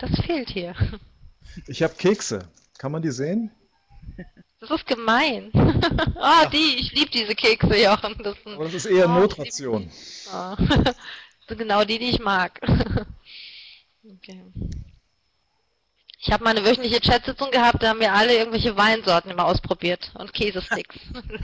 Das fehlt hier. Ich habe Kekse. Kann man die sehen? Das ist gemein. Ah, Ach, ich liebe diese Kekse, Jochen. Das sind, aber das ist eher oh, ich liebe Notration. die. Ah. Das sind genau die, die ich mag. Okay. Ich habe mal eine wöchentliche Chatsitzung gehabt, da haben wir alle irgendwelche Weinsorten immer ausprobiert und Käsesticks.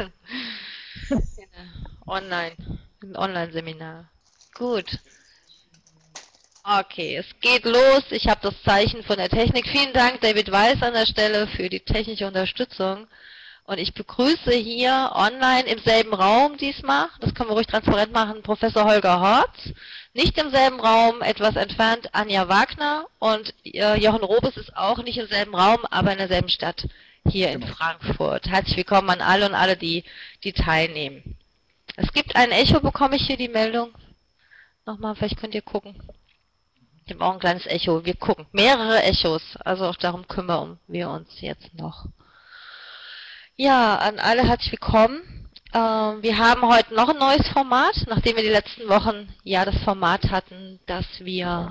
Online. Ein Online-Seminar. Gut. Okay, es geht los. Ich habe das Zeichen von der Technik. Vielen Dank, David Weiß, an der Stelle für die technische Unterstützung. Und ich begrüße hier online im selben Raum diesmal, das können wir ruhig transparent machen, Professor Holger Horz. Nicht im selben Raum, etwas entfernt, Anja Wagner. Und Jochen Robes ist auch nicht im selben Raum, aber in derselben Stadt, hier in Genau. Frankfurt. Herzlich willkommen an alle und alle, die teilnehmen. Es gibt ein Echo, bekomme ich hier die Meldung? Nochmal, vielleicht könnt ihr gucken. Ich habe auch ein kleines Echo. Wir gucken. Mehrere Echos. Also auch darum kümmern wir uns jetzt noch. Ja, an alle herzlich willkommen. Wir haben heute noch ein neues Format, nachdem wir die letzten Wochen ja das Format hatten, dass wir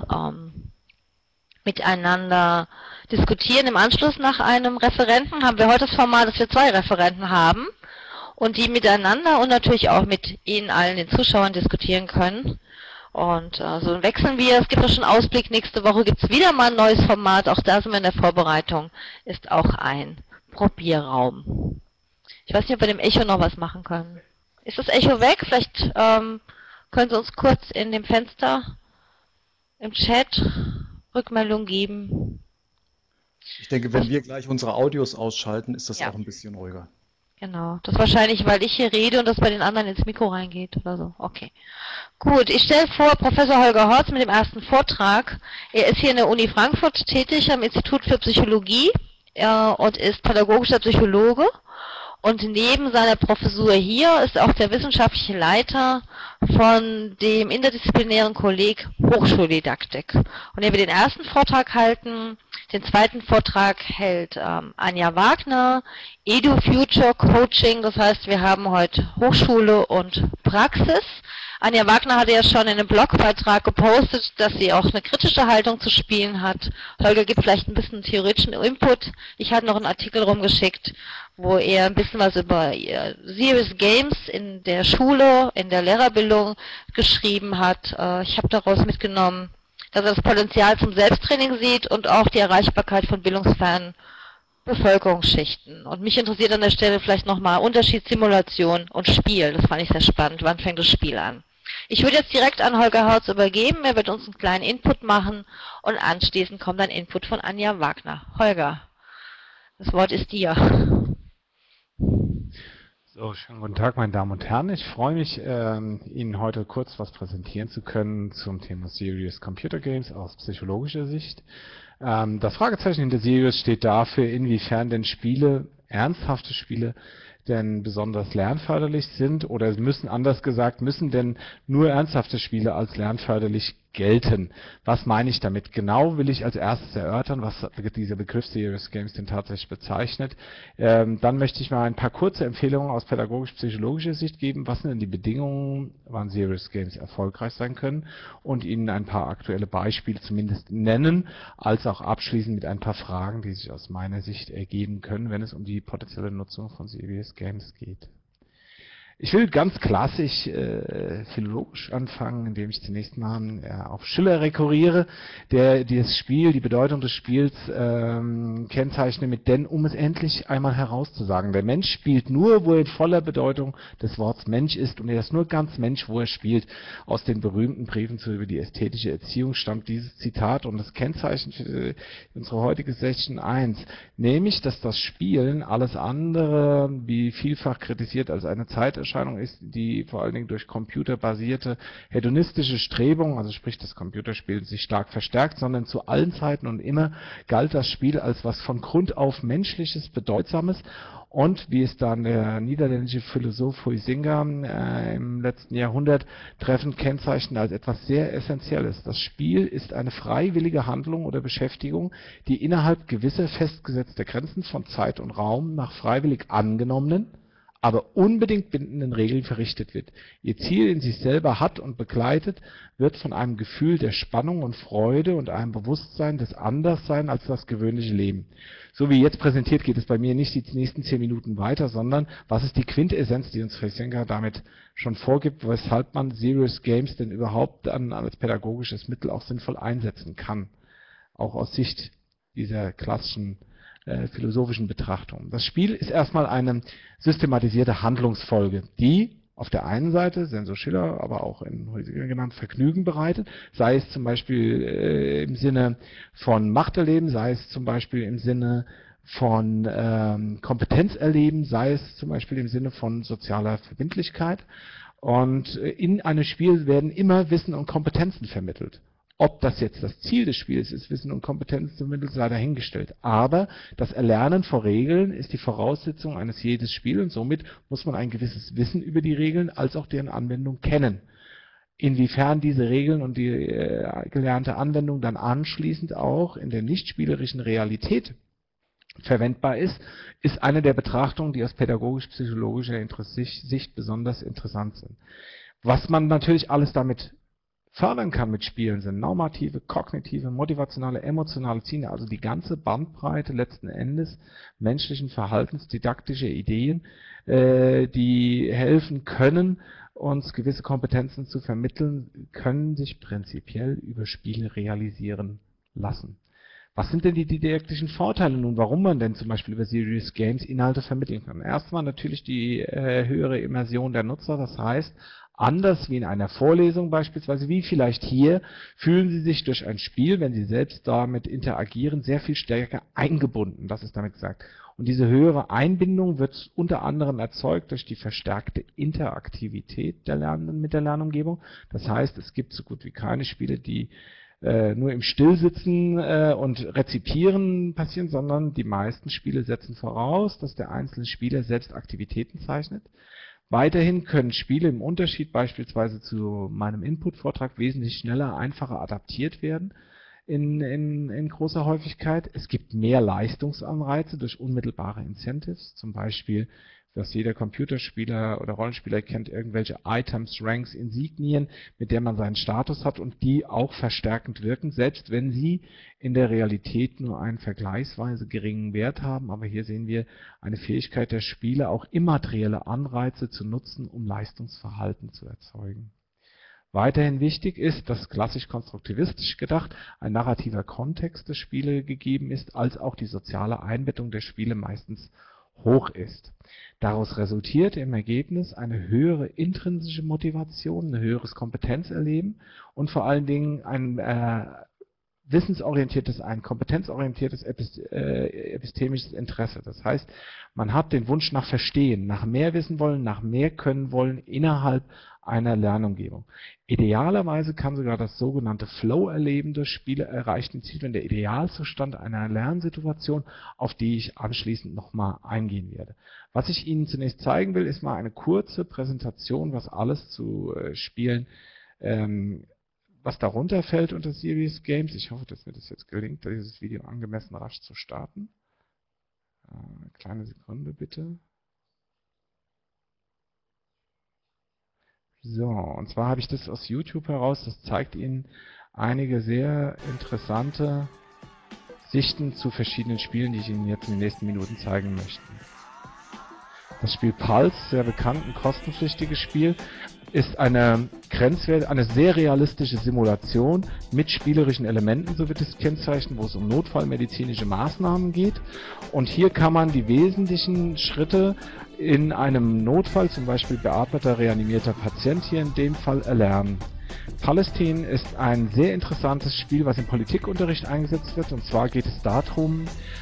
miteinander diskutieren. Im Anschluss nach einem Referenten haben wir heute das Format, dass wir 2 Referenten haben und die miteinander und natürlich auch mit Ihnen allen, den Zuschauern, diskutieren können. Und so wechseln wir. Es gibt auch schon einen Ausblick. Nächste Woche gibt es wieder mal ein neues Format. Auch da sind wir in der Vorbereitung. Ist auch ein Probierraum. Ich weiß nicht, ob wir dem Echo noch was machen können. Ist das Echo weg? Vielleicht können Sie uns kurz in dem Fenster im Chat Rückmeldung geben. Ich denke, wenn wir gleich unsere Audios ausschalten, ist das Ja, auch ein bisschen ruhiger. genau. Das ist wahrscheinlich, weil ich hier rede und das bei den anderen ins Mikro reingeht oder so. Okay. Gut, ich stelle vor Professor Holger Horz mit dem ersten Vortrag. Er ist hier in der Uni Frankfurt tätig am Institut für Psychologie und ist pädagogischer Psychologe. Und neben seiner Professur hier ist auch der wissenschaftliche Leiter von dem interdisziplinären Kolleg Hochschuldidaktik. Und er wird den ersten Vortrag halten. Den zweiten Vortrag hält Anja Wagner, EduFuture Coaching. Das heißt, wir haben heute Hochschule und Praxis. Anja Wagner hatte ja schon in einem Blogbeitrag gepostet, dass sie auch eine kritische Haltung zu spielen hat. Holger gibt vielleicht ein bisschen theoretischen Input. Ich hatte noch einen Artikel rumgeschickt, wo er ein bisschen was über Serious Games in der Schule, in der Lehrerbildung geschrieben hat. Ich habe daraus mitgenommen, dass er das Potenzial zum Selbsttraining sieht und auch die Erreichbarkeit von bildungsfernen Bevölkerungsschichten. Und mich interessiert an der Stelle vielleicht nochmal Unterschied Simulation und Spiel. Das fand ich sehr spannend. Wann fängt das Spiel an? Ich würde jetzt direkt an Holger Horz übergeben. Er wird uns einen kleinen Input machen und anschließend kommt ein Input von Anja Wagner. Holger, das Wort ist dir. So, schönen guten Tag, meine Damen und Herren. Ich freue mich, Ihnen heute kurz was präsentieren zu können zum Thema Serious Computer Games aus psychologischer Sicht. Das Fragezeichen hinter Serious steht dafür, inwiefern denn Spiele, ernsthafte Spiele, denn besonders lernförderlich sind oder müssen, anders gesagt, müssen denn nur ernsthafte Spiele als lernförderlich gelten. Was meine ich damit? Genau will ich als erstes erörtern, was dieser Begriff Serious Games denn tatsächlich bezeichnet. Dann möchte ich mal ein paar kurze Empfehlungen aus pädagogisch-psychologischer Sicht geben. Was sind denn die Bedingungen, wann Serious Games erfolgreich sein können? Und Ihnen ein paar aktuelle Beispiele zumindest nennen, als auch abschließend mit ein paar Fragen, die sich aus meiner Sicht ergeben können, wenn es um die potenzielle Nutzung von Serious Games geht. Ich will ganz klassisch philologisch anfangen, indem ich zunächst mal auf Schiller rekurriere, der das Spiel, die Bedeutung des Spiels kennzeichnet mit denn, um es endlich einmal herauszusagen. Der Mensch spielt nur, wo er in voller Bedeutung des Wortes Mensch ist, und er ist nur ganz Mensch, wo er spielt. Aus den berühmten Briefen über die ästhetische Erziehung stammt dieses Zitat, und das Kennzeichen für unsere heutige Session 1, nämlich, dass das Spielen alles andere, wie vielfach kritisiert, als eine Zeiterscheinung ist, die vor allen Dingen durch computerbasierte hedonistische Strebungen, also sprich das Computerspiel, sich stark verstärkt, sondern zu allen Zeiten und immer galt das Spiel als was von Grund auf Menschliches, Bedeutsames. Und wie es dann der niederländische Philosoph Huizinga im letzten Jahrhundert treffend kennzeichnet, als etwas sehr Essentielles. Das Spiel ist eine freiwillige Handlung oder Beschäftigung, die innerhalb gewisser festgesetzter Grenzen von Zeit und Raum nach freiwillig angenommenen, aber unbedingt bindenden Regeln verrichtet wird. Ihr Ziel in sich selber hat und begleitet wird von einem Gefühl der Spannung und Freude und einem Bewusstsein des Anderssein als das gewöhnliche Leben. So wie jetzt präsentiert, geht es bei mir nicht die nächsten 10 Minuten weiter, sondern was ist die Quintessenz, die uns Frisenka damit schon vorgibt, weshalb man Serious Games denn überhaupt dann als pädagogisches Mittel auch sinnvoll einsetzen kann. Auch aus Sicht dieser klassischen philosophischen Betrachtung. Das Spiel ist erstmal eine systematisierte Handlungsfolge, die auf der einen Seite, Sensor Schiller, aber auch in Huizinga genannt, Vergnügen bereitet, sei es zum Beispiel im Sinne von Machterleben, sei es zum Beispiel im Sinne von Kompetenz erleben, sei es zum Beispiel im Sinne von sozialer Verbindlichkeit. Und in einem Spiel werden immer Wissen und Kompetenzen vermittelt. Ob das jetzt das Ziel des Spiels ist, Wissen und Kompetenzen zu vermitteln, sei dahingestellt. Aber das Erlernen von Regeln ist die Voraussetzung eines jedes Spiels und somit muss man ein gewisses Wissen über die Regeln als auch deren Anwendung kennen. Inwiefern diese Regeln und die gelernte Anwendung dann anschließend auch in der nichtspielerischen Realität verwendbar ist, ist eine der Betrachtungen, die aus pädagogisch-psychologischer Sicht besonders interessant sind. Was man natürlich alles damit fördern kann mit Spielen sind normative, kognitive, motivationale, emotionale Ziele, also die ganze Bandbreite letzten Endes menschlichen Verhaltens, didaktische Ideen, die helfen können, uns gewisse Kompetenzen zu vermitteln, können sich prinzipiell über Spiele realisieren lassen. Was sind denn die didaktischen Vorteile nun, warum man denn zum Beispiel über Serious Games Inhalte vermitteln kann? Erstmal natürlich die höhere Immersion der Nutzer, das heißt, anders wie in einer Vorlesung beispielsweise, wie vielleicht hier, fühlen Sie sich durch ein Spiel, wenn Sie selbst damit interagieren, sehr viel stärker eingebunden, das ist damit gesagt. Und diese höhere Einbindung wird unter anderem erzeugt durch die verstärkte Interaktivität der Lernenden mit der Lernumgebung. Das heißt, es gibt so gut wie keine Spiele, die nur im Stillsitzen und Rezipieren passieren, sondern die meisten Spiele setzen voraus, dass der einzelne Spieler selbst Aktivitäten zeichnet. Weiterhin können Spiele im Unterschied beispielsweise zu meinem Input-Vortrag wesentlich schneller, einfacher adaptiert werden in großer Häufigkeit. Es gibt mehr Leistungsanreize durch unmittelbare Incentives, zum Beispiel, dass jeder Computerspieler oder Rollenspieler kennt, irgendwelche Items, Ranks, Insignien, mit der man seinen Status hat und die auch verstärkend wirken, selbst wenn sie in der Realität nur einen vergleichsweise geringen Wert haben. Aber hier sehen wir eine Fähigkeit der Spieler, auch immaterielle Anreize zu nutzen, um Leistungsverhalten zu erzeugen. Weiterhin wichtig ist, dass klassisch konstruktivistisch gedacht ein narrativer Kontext der Spiele gegeben ist, als auch die soziale Einbettung der Spiele meistens hoch ist. Daraus resultiert im Ergebnis eine höhere intrinsische Motivation, ein höheres Kompetenzerleben und vor allen Dingen ein wissensorientiertes, ein kompetenzorientiertes epistemisches Interesse. Das heißt, man hat den Wunsch nach Verstehen, nach mehr wissen wollen, nach mehr können wollen innerhalb einer Lernumgebung. Idealerweise kann sogar das sogenannte Flow-Erleben durch Spiele erreichen, wenn der Idealzustand einer Lernsituation, auf die ich anschließend nochmal eingehen werde. Was ich Ihnen zunächst zeigen will, ist mal eine kurze Präsentation, was alles zu Spielen was darunter fällt unter Serious Games. Ich hoffe, dass mir das jetzt gelingt, dieses Video angemessen rasch zu starten. Eine kleine Sekunde bitte. So, und zwar habe ich das aus YouTube heraus. Das zeigt Ihnen einige sehr interessante Sichten zu verschiedenen Spielen, die ich Ihnen jetzt in den nächsten Minuten zeigen möchte. Das Spiel Pulse, sehr bekannt, ein kostenpflichtiges Spiel, ist eine sehr realistische Simulation mit spielerischen Elementen, so wird es kennzeichnen, wo es um notfallmedizinische Maßnahmen geht. Und hier kann man die wesentlichen Schritte in einem Notfall, zum Beispiel beatmeter, reanimierter Patient hier in dem Fall, erlernen. Palestine ist ein sehr interessantes Spiel, was im Politikunterricht eingesetzt wird. Und zwar geht es darum,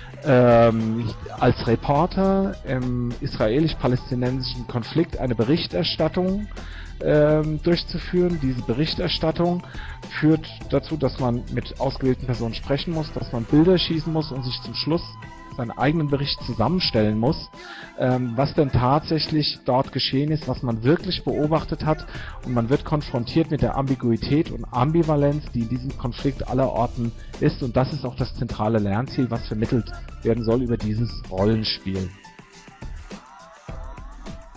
als Reporter im israelisch-palästinensischen Konflikt eine Berichterstattung durchzuführen. Diese Berichterstattung führt dazu, dass man mit ausgewählten Personen sprechen muss, dass man Bilder schießen muss und sich zum Schluss seinen eigenen Bericht zusammenstellen muss, was denn tatsächlich dort geschehen ist, was man wirklich beobachtet hat, und man wird konfrontiert mit der Ambiguität und Ambivalenz, die in diesem Konflikt allerorten ist, und das ist auch das zentrale Lernziel, was vermittelt werden soll über dieses Rollenspiel.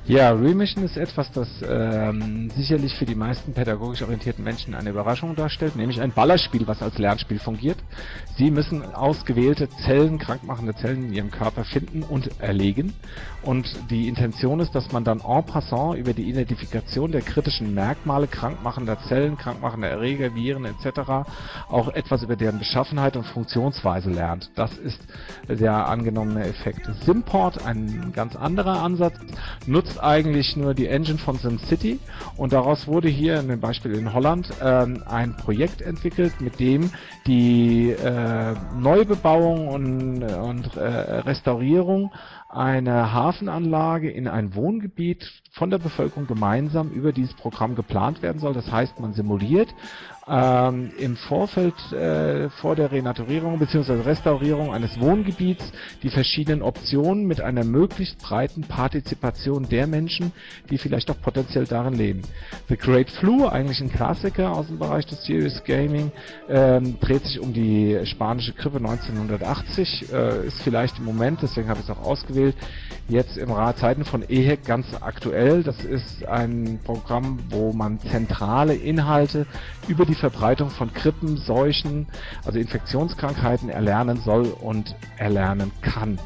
Ja, Remission ist etwas, das sicherlich für die meisten pädagogisch orientierten Menschen eine Überraschung darstellt, nämlich ein Ballerspiel, was als Lernspiel fungiert. Sie müssen ausgewählte Zellen, krankmachende Zellen in ihrem Körper finden und erlegen. Und die Intention ist, dass man dann en passant über die Identifikation der kritischen Merkmale krankmachender Zellen, krankmachender Erreger, Viren etc. auch etwas über deren Beschaffenheit und Funktionsweise lernt. Das ist der angenommene Effekt. Simport, ein ganz anderer Ansatz, nutzt eigentlich nur die Engine von SimCity und daraus wurde hier in dem Beispiel in Holland ein Projekt entwickelt, mit dem die Neubebauung und Restaurierung einer Hafenanlage in ein Wohngebiet von der Bevölkerung gemeinsam über dieses Programm geplant werden soll. Das heißt, man simuliert im Vorfeld vor der Renaturierung bzw. Restaurierung eines Wohngebiets die verschiedenen Optionen mit einer möglichst breiten Partizipation der Menschen, die vielleicht auch potenziell darin leben. The Great Flu, eigentlich ein Klassiker aus dem Bereich des Serious Gaming, dreht sich um die spanische Grippe 1980, ist vielleicht im Moment, deswegen habe ich es auch ausgewählt, jetzt im Zeiten von EHEC ganz aktuell. Das ist ein Programm, wo man zentrale Inhalte über die Verbreitung von Grippen, Seuchen, also Infektionskrankheiten erlernen soll und erlernen kann.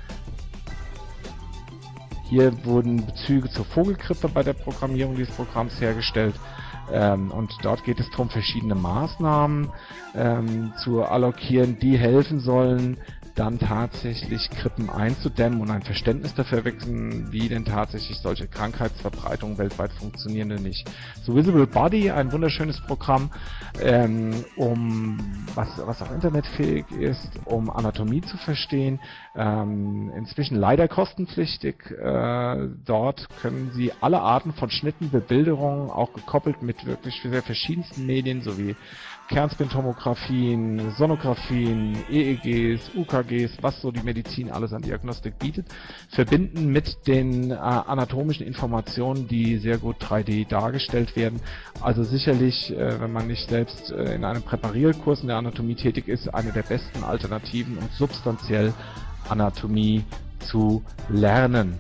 Hier wurden Bezüge zur Vogelgrippe bei der Programmierung dieses Programms hergestellt. Und dort geht es darum, verschiedene Maßnahmen zu allokieren, die helfen sollen, dann tatsächlich Grippen einzudämmen und ein Verständnis dafür wecken, wie denn tatsächlich solche Krankheitsverbreitungen weltweit funktionieren oder nicht. So Visible Body, ein wunderschönes Programm, was auch internetfähig ist, um Anatomie zu verstehen. Inzwischen leider kostenpflichtig. Dort können Sie alle Arten von Schnitten, Bebilderungen, auch gekoppelt mit wirklich sehr verschiedensten Medien, sowie Kernspintomographien, Sonographien, EEGs, UKGs, was so die Medizin alles an Diagnostik bietet, verbinden mit den anatomischen Informationen, die sehr gut 3D dargestellt werden. Also sicherlich, wenn man nicht selbst in einem Präparierkurs in der Anatomie tätig ist, eine der besten Alternativen, um substanziell Anatomie zu lernen.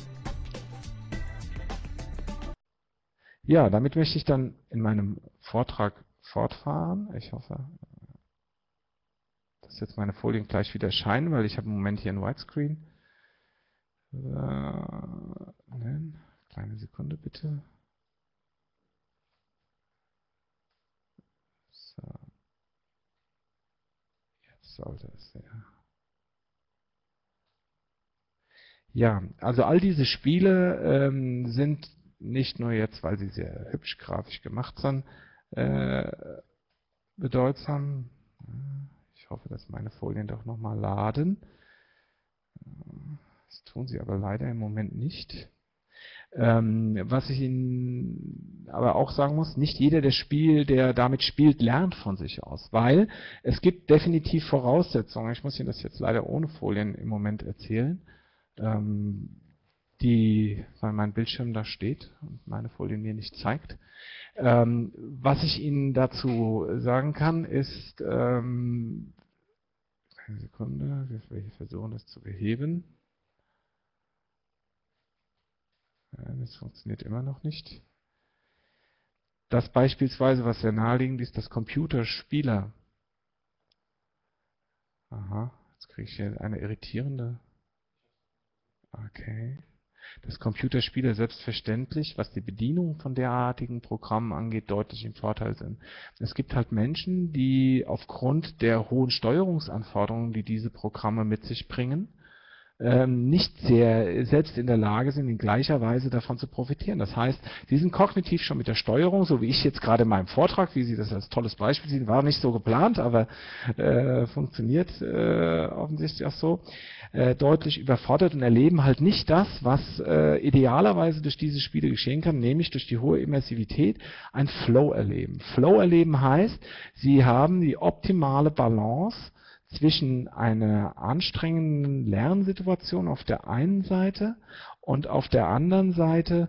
Ja, damit möchte ich dann in meinem Vortrag fortfahren. Ich hoffe, dass jetzt meine Folien gleich wieder erscheinen, weil ich habe im Moment hier ein Widescreen. Kleine Sekunde bitte. So. Jetzt sollte es ja. Ja, also all diese Spiele sind nicht nur jetzt, weil sie sehr hübsch grafisch gemacht sind, bedeutsam. Ich hoffe, dass meine Folien doch nochmal laden. Das tun sie aber leider im Moment nicht. Was ich Ihnen aber auch sagen muss, nicht jeder, der damit spielt, lernt von sich aus, weil es gibt definitiv Voraussetzungen. Ich muss Ihnen das jetzt leider ohne Folien im Moment erzählen, weil mein Bildschirm da steht und meine Folie mir nicht zeigt. Was ich Ihnen dazu sagen kann, ist, eine Sekunde, wir versuchen das zu beheben. Das funktioniert immer noch nicht. Das beispielsweise, was sehr naheliegend ist, das Computerspieler. Aha, jetzt kriege ich hier eine irritierende. Okay. Dass Computerspiele selbstverständlich, was die Bedienung von derartigen Programmen angeht, deutlich im Vorteil sind. Es gibt halt Menschen, die aufgrund der hohen Steuerungsanforderungen, die diese Programme mit sich bringen, nicht sehr selbst in der Lage sind, in gleicher Weise davon zu profitieren. Das heißt, sie sind kognitiv schon mit der Steuerung, so wie ich jetzt gerade in meinem Vortrag, wie Sie das als tolles Beispiel sehen, war nicht so geplant, aber funktioniert offensichtlich auch so, deutlich überfordert und erleben halt nicht das, was idealerweise durch diese Spiele geschehen kann, nämlich durch die hohe Immersivität ein Flow-Erleben. Flow-Erleben heißt, Sie haben die optimale Balance zwischen einer anstrengenden Lernsituation auf der einen Seite und auf der anderen Seite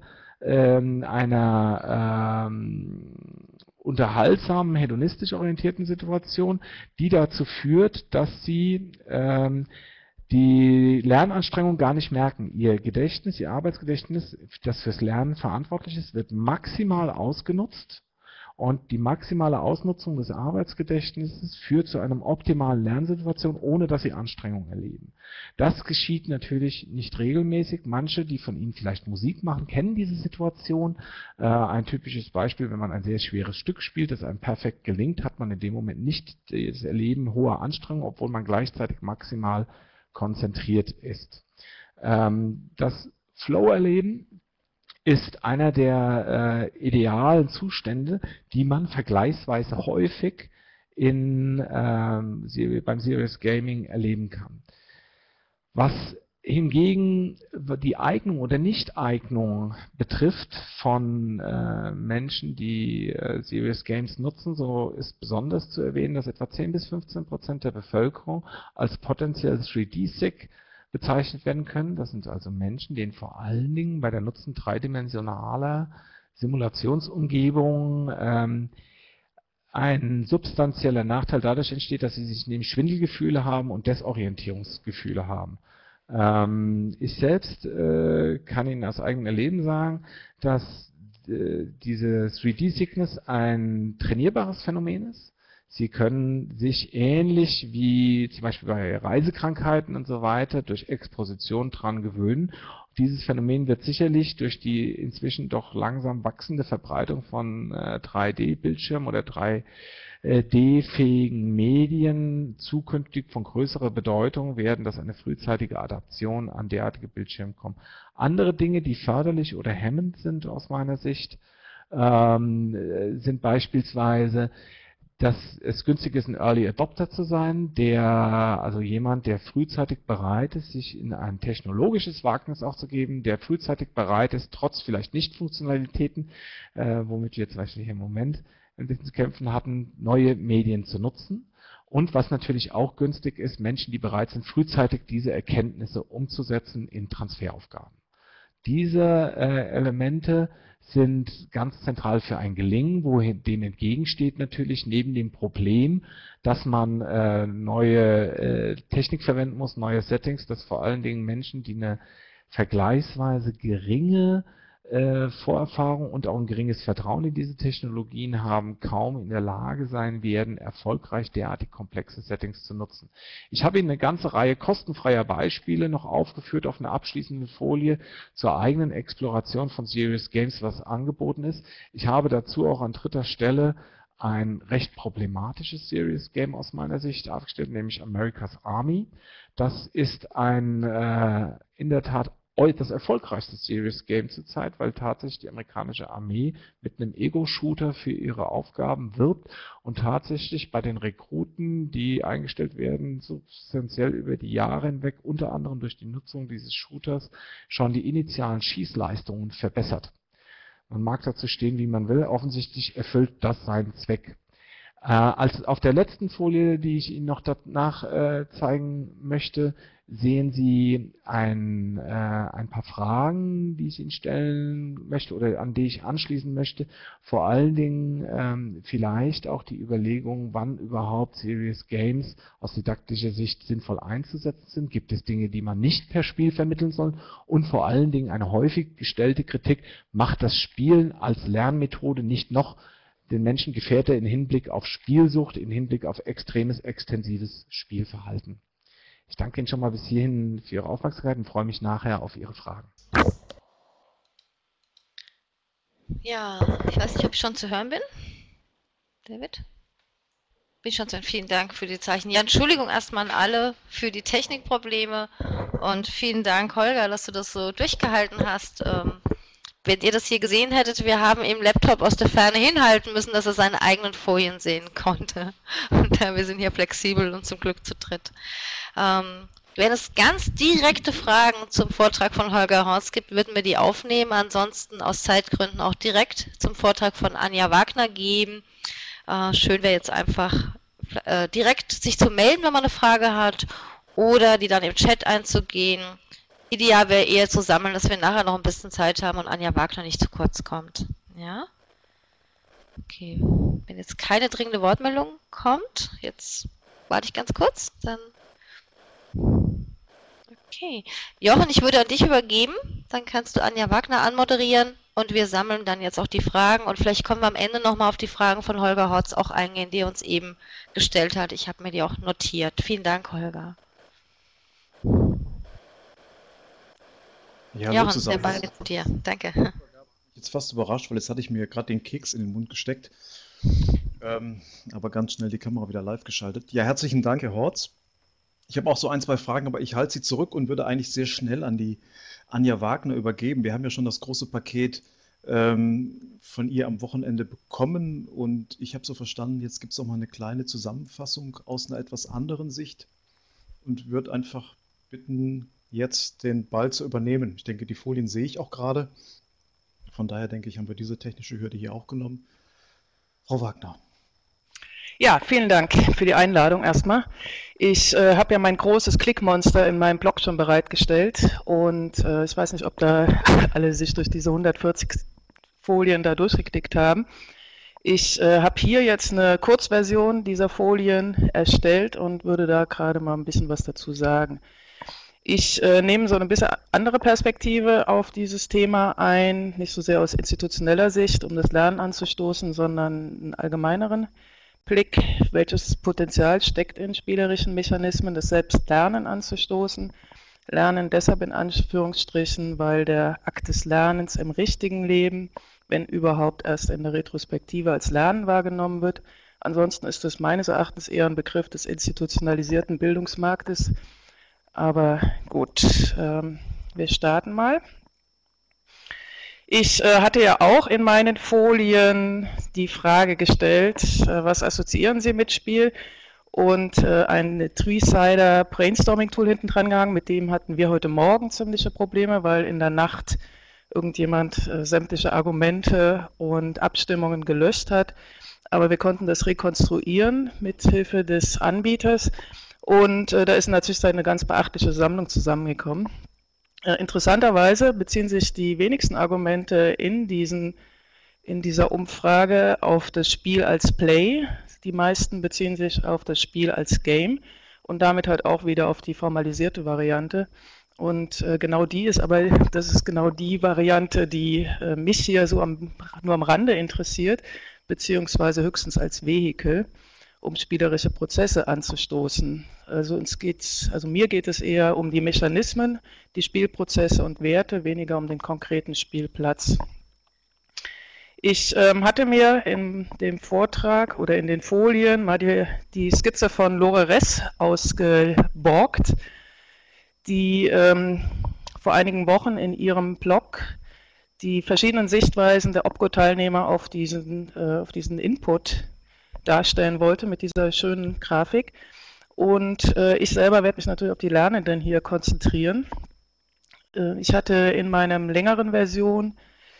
einer unterhaltsamen, hedonistisch orientierten Situation, die dazu führt, dass Sie die Lernanstrengung gar nicht merken. Ihr Gedächtnis, ihr Arbeitsgedächtnis, das fürs Lernen verantwortlich ist, wird maximal ausgenutzt. Und die maximale Ausnutzung des Arbeitsgedächtnisses führt zu einer optimalen Lernsituation, ohne dass sie Anstrengung erleben. Das geschieht natürlich nicht regelmäßig. Manche, die von Ihnen vielleicht Musik machen, kennen diese Situation. Ein typisches Beispiel, wenn man ein sehr schweres Stück spielt, das einem perfekt gelingt, hat man in dem Moment nicht das Erleben hoher Anstrengung, obwohl man gleichzeitig maximal konzentriert ist. Das Flow-Erleben ist einer der idealen Zustände, die man vergleichsweise häufig beim Serious Gaming erleben kann. Was hingegen die Eignung oder Nichteignung betrifft von Menschen, die Serious Games nutzen, so ist besonders zu erwähnen, dass etwa 10-15% der Bevölkerung als potenziell 3D-Sick bezeichnet werden können. Das sind also Menschen, denen vor allen Dingen bei der Nutzung dreidimensionaler Simulationsumgebung ein substanzieller Nachteil dadurch entsteht, dass sie sich nämlich Schwindelgefühle haben und Desorientierungsgefühle haben. Ich selbst kann Ihnen aus eigenem Erleben sagen, dass diese 3D-Sickness ein trainierbares Phänomen ist. Sie können sich ähnlich wie zum Beispiel bei Reisekrankheiten und so weiter durch Exposition dran gewöhnen. Dieses Phänomen wird sicherlich durch die inzwischen doch langsam wachsende Verbreitung von 3D-Bildschirmen oder 3D-fähigen Medien zukünftig von größerer Bedeutung werden, dass eine frühzeitige Adaption an derartige Bildschirme kommt. Andere Dinge, die förderlich oder hemmend sind aus meiner Sicht, sind beispielsweise, dass es günstig ist, ein Early Adopter zu sein, also jemand, der frühzeitig bereit ist, sich in ein technologisches Wagnis auch zu geben, der frühzeitig bereit ist, trotz vielleicht Nicht-Funktionalitäten, womit wir zum Beispiel hier im Moment ein bisschen zu kämpfen hatten, neue Medien zu nutzen. Und was natürlich auch günstig ist, Menschen, die bereit sind, frühzeitig diese Erkenntnisse umzusetzen in Transferaufgaben. Diese Elemente sind ganz zentral für ein Gelingen, dem entgegensteht natürlich neben dem Problem, dass man neue Technik verwenden muss, neue Settings, dass vor allen Dingen Menschen, die eine vergleichsweise geringe Vorerfahrung und auch ein geringes Vertrauen in diese Technologien haben, kaum in der Lage sein werden, erfolgreich derartig komplexe Settings zu nutzen. Ich habe Ihnen eine ganze Reihe kostenfreier Beispiele noch aufgeführt auf einer abschließenden Folie zur eigenen Exploration von Serious Games, was angeboten ist. Ich habe dazu auch an dritter Stelle ein recht problematisches Serious Game aus meiner Sicht aufgestellt, nämlich America's Army. Das ist in der Tat das erfolgreichste Serious Game zurzeit, weil tatsächlich die amerikanische Armee mit einem Ego-Shooter für ihre Aufgaben wirbt und tatsächlich bei den Rekruten, die eingestellt werden, substanziell über die Jahre hinweg, unter anderem durch die Nutzung dieses Shooters, schon die initialen Schießleistungen verbessert. Man mag dazu stehen, wie man will, offensichtlich erfüllt das seinen Zweck. Auf der letzten Folie, die ich Ihnen noch danach zeigen möchte, sehen Sie ein paar Fragen, die ich Ihnen stellen möchte oder an die ich anschließen möchte. Vor allen Dingen vielleicht auch die Überlegung, wann überhaupt Serious Games aus didaktischer Sicht sinnvoll einzusetzen sind. Gibt es Dinge, die man nicht per Spiel vermitteln soll? Und vor allen Dingen eine häufig gestellte Kritik, macht das Spielen als Lernmethode nicht noch den Menschen gefährdet in Hinblick auf Spielsucht, in Hinblick auf extremes, extensives Spielverhalten. Ich danke Ihnen schon mal bis hierhin für Ihre Aufmerksamkeit und freue mich nachher auf Ihre Fragen. Ja, ich weiß nicht, ob ich schon zu hören bin. David? Bin schon zu hören. Vielen Dank für die Zeichen. Ja, Entschuldigung erstmal an alle für die Technikprobleme und vielen Dank, Holger, dass du das so durchgehalten hast. Wenn ihr das hier gesehen hättet, wir haben eben Laptop aus der Ferne hinhalten müssen, dass er seine eigenen Folien sehen konnte. Und wir sind hier flexibel und zum Glück zu dritt. Wenn es ganz direkte Fragen zum Vortrag von Holger Horst gibt, würden wir die aufnehmen. Ansonsten aus Zeitgründen auch direkt zum Vortrag von Anja Wagner geben. Schön wäre jetzt einfach direkt sich zu melden, wenn man eine Frage hat, oder die dann im Chat einzugehen. Ideal wäre eher zu sammeln, dass wir nachher noch ein bisschen Zeit haben und Anja Wagner nicht zu kurz kommt. Ja? Okay. Wenn jetzt keine dringende Wortmeldung kommt, jetzt warte ich ganz kurz, dann Okay. Jochen, ich würde an dich übergeben. Dann kannst du Anja Wagner anmoderieren und wir sammeln dann jetzt auch die Fragen und vielleicht kommen wir am Ende nochmal auf die Fragen von Holger Hotz auch eingehen, die er uns eben gestellt hat. Ich habe mir die auch notiert. Vielen Dank, Holger. Ja, hallo Jochen, der zusammen. Ball ist mit dir. Danke. Jetzt fast überrascht, weil jetzt hatte ich mir gerade den Keks in den Mund gesteckt. Aber ganz schnell die Kamera wieder live geschaltet. Ja, herzlichen Dank, Herr Horz. Ich habe auch so ein, zwei Fragen, aber ich halte sie zurück und würde eigentlich sehr schnell an die Anja Wagner übergeben. Wir haben ja schon das große Paket von ihr am Wochenende bekommen und ich habe so verstanden, jetzt gibt es auch mal eine kleine Zusammenfassung aus einer etwas anderen Sicht und würde einfach bitten, jetzt den Ball zu übernehmen. Ich denke, die Folien sehe ich auch gerade. Von daher denke ich, haben wir diese technische Hürde hier auch genommen. Frau Wagner. Ja, vielen Dank für die Einladung erstmal. Ich habe ja mein großes Klickmonster in meinem Blog schon bereitgestellt und ich weiß nicht, ob da alle sich durch diese 140 Folien da durchgeklickt haben. Ich habe hier jetzt eine Kurzversion dieser Folien erstellt und würde da gerade mal ein bisschen was dazu sagen. Ich nehme so eine bisschen andere Perspektive auf dieses Thema ein, nicht so sehr aus institutioneller Sicht, um das Lernen anzustoßen, sondern einen allgemeineren Blick, welches Potenzial steckt in spielerischen Mechanismen, das Selbstlernen anzustoßen. Lernen deshalb in Anführungsstrichen, weil der Akt des Lernens im richtigen Leben, wenn überhaupt, erst in der Retrospektive als Lernen wahrgenommen wird. Ansonsten ist es meines Erachtens eher ein Begriff des institutionalisierten Bildungsmarktes. Aber gut, wir starten mal. Ich hatte ja auch in meinen Folien die Frage gestellt, was assoziieren Sie mit Spiel? Und ein Three-Sider Brainstorming-Tool hinten dran gehangen, mit dem hatten wir heute Morgen ziemliche Probleme, weil in der Nacht irgendjemand sämtliche Argumente und Abstimmungen gelöscht hat. Aber wir konnten das rekonstruieren mit Hilfe des Anbieters und da ist natürlich eine ganz beachtliche Sammlung zusammengekommen. Interessanterweise beziehen sich die wenigsten Argumente in dieser Umfrage auf das Spiel als Play. Die meisten beziehen sich auf das Spiel als Game und damit halt auch wieder auf die formalisierte Variante. Und genau die ist aber, das ist genau die Variante, die mich hier so nur am Rande interessiert, beziehungsweise höchstens als Vehikel, um spielerische Prozesse anzustoßen. Also mir geht es eher um die Mechanismen, die Spielprozesse und Werte, weniger um den konkreten Spielplatz. Ich hatte mir in dem Vortrag oder in den Folien mal die Skizze von Lore Ress ausgeborgt, die vor einigen Wochen in ihrem Blog die verschiedenen Sichtweisen der OPCO-Teilnehmer auf diesen Input darstellen wollte mit dieser schönen Grafik. Und ich selber werde mich natürlich auf die Lernenden hier konzentrieren. Ich hatte in meiner längeren Version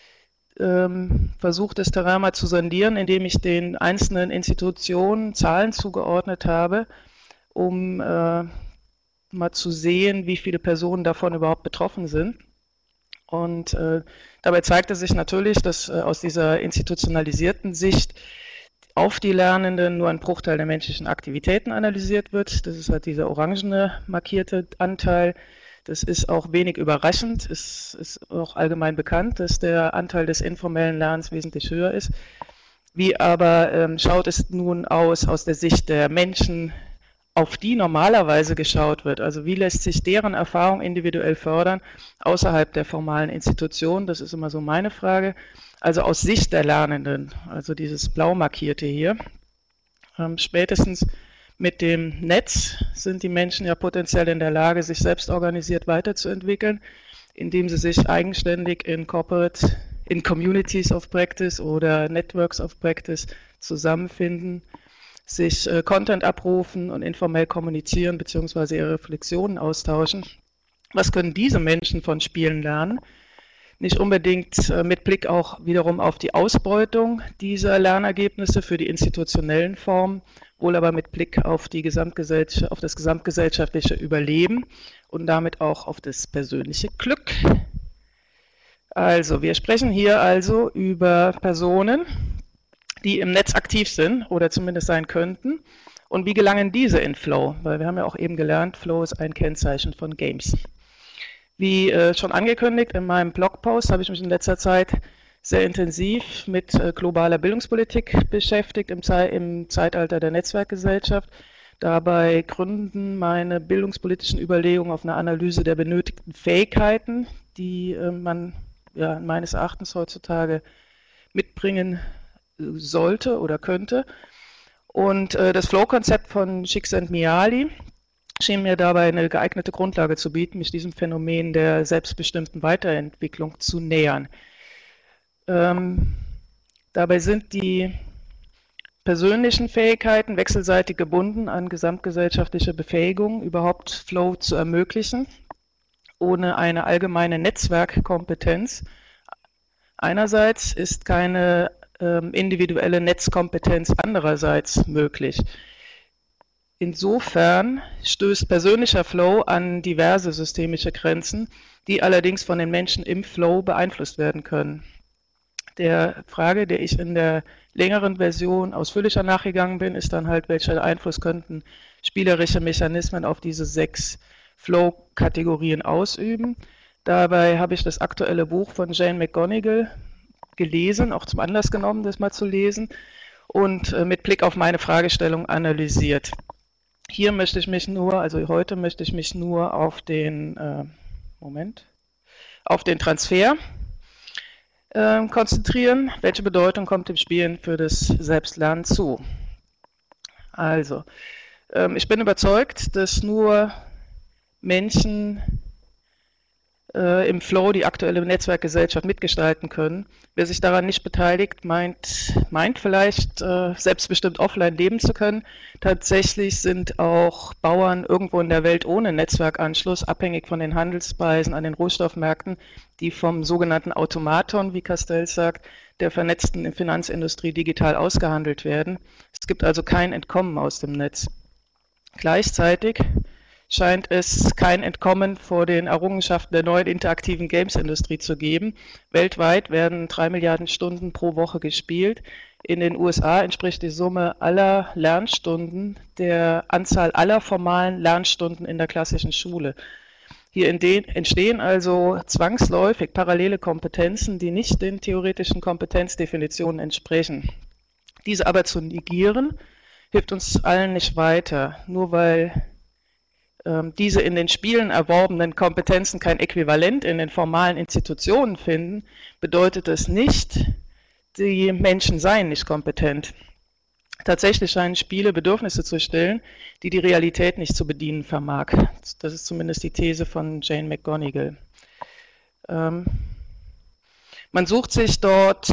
versucht, das Terrain mal zu sondieren, indem ich den einzelnen Institutionen Zahlen zugeordnet habe, um mal zu sehen, wie viele Personen davon überhaupt betroffen sind. Und dabei zeigte sich natürlich, dass aus dieser institutionalisierten Sicht auf die Lernenden nur ein Bruchteil der menschlichen Aktivitäten analysiert wird. Das ist halt dieser orangene markierte Anteil. Das ist auch wenig überraschend. Es ist auch allgemein bekannt, dass der Anteil des informellen Lernens wesentlich höher ist. Wie aber schaut es nun aus der Sicht der Menschen, auf die normalerweise geschaut wird? Also wie lässt sich deren Erfahrung individuell fördern, außerhalb der formalen Institution? Das ist immer so meine Frage. Also aus Sicht der Lernenden, also dieses blau markierte hier. Spätestens mit dem Netz sind die Menschen ja potenziell in der Lage, sich selbst organisiert weiterzuentwickeln, indem sie sich eigenständig in Communities of Practice oder Networks of Practice zusammenfinden, sich Content abrufen und informell kommunizieren bzw. ihre Reflexionen austauschen. Was können diese Menschen von Spielen lernen? Nicht unbedingt mit Blick auch wiederum auf die Ausbeutung dieser Lernergebnisse für die institutionellen Formen, wohl aber mit Blick auf auf das gesamtgesellschaftliche Überleben und damit auch auf das persönliche Glück. Also, wir sprechen hier also über Personen, die im Netz aktiv sind oder zumindest sein könnten. Und wie gelangen diese in Flow? Weil wir haben ja auch eben gelernt, Flow ist ein Kennzeichen von Games. Wie schon angekündigt, in meinem Blogpost habe ich mich in letzter Zeit sehr intensiv mit globaler Bildungspolitik beschäftigt im Zeitalter der Netzwerkgesellschaft. Dabei gründen meine bildungspolitischen Überlegungen auf einer Analyse der benötigten Fähigkeiten, die man ja, meines Erachtens heutzutage mitbringen sollte oder könnte. Und das Flow-Konzept von Csikszentmihalyi schien mir dabei eine geeignete Grundlage zu bieten, mich diesem Phänomen der selbstbestimmten Weiterentwicklung zu nähern. Dabei sind die persönlichen Fähigkeiten wechselseitig gebunden an gesamtgesellschaftliche Befähigung, überhaupt Flow zu ermöglichen, ohne eine allgemeine Netzwerkkompetenz. Einerseits ist keine individuelle Netzkompetenz andererseits möglich. Insofern stößt persönlicher Flow an diverse systemische Grenzen, die allerdings von den Menschen im Flow beeinflusst werden können. Der Frage, der ich in der längeren Version ausführlicher nachgegangen bin, ist dann halt, welcher Einfluss könnten spielerische Mechanismen auf diese 6 Flow-Kategorien ausüben. Dabei habe ich das aktuelle Buch von Jane McGonigal gelesen, auch zum Anlass genommen, das mal zu lesen und mit Blick auf meine Fragestellung analysiert. Hier möchte ich mich nur, also heute möchte ich mich nur auf den, auf den Transfer konzentrieren. Welche Bedeutung kommt dem Spielen für das Selbstlernen zu? Also, ich bin überzeugt, dass nur Menschen im Flow die aktuelle Netzwerkgesellschaft mitgestalten können. Wer sich daran nicht beteiligt, meint vielleicht selbstbestimmt offline leben zu können. Tatsächlich sind auch Bauern irgendwo in der Welt ohne Netzwerkanschluss abhängig von den Handelspreisen an den Rohstoffmärkten, die vom sogenannten Automaton, wie Castells sagt, der vernetzten Finanzindustrie digital ausgehandelt werden. Es gibt also kein Entkommen aus dem Netz. Gleichzeitig scheint es kein Entkommen vor den Errungenschaften der neuen interaktiven Games-Industrie zu geben. Weltweit werden 3 Milliarden Stunden pro Woche gespielt. In den USA entspricht die Summe aller Lernstunden der Anzahl aller formalen Lernstunden in der klassischen Schule. Hier entstehen also zwangsläufig parallele Kompetenzen, die nicht den theoretischen Kompetenzdefinitionen entsprechen. Diese aber zu negieren, hilft uns allen nicht weiter, nur weil diese in den Spielen erworbenen Kompetenzen kein Äquivalent in den formalen Institutionen finden, bedeutet es nicht, die Menschen seien nicht kompetent. Tatsächlich scheinen Spiele Bedürfnisse zu stillen, die die Realität nicht zu bedienen vermag. Das ist zumindest die These von Jane McGonigal. Man sucht sich dort,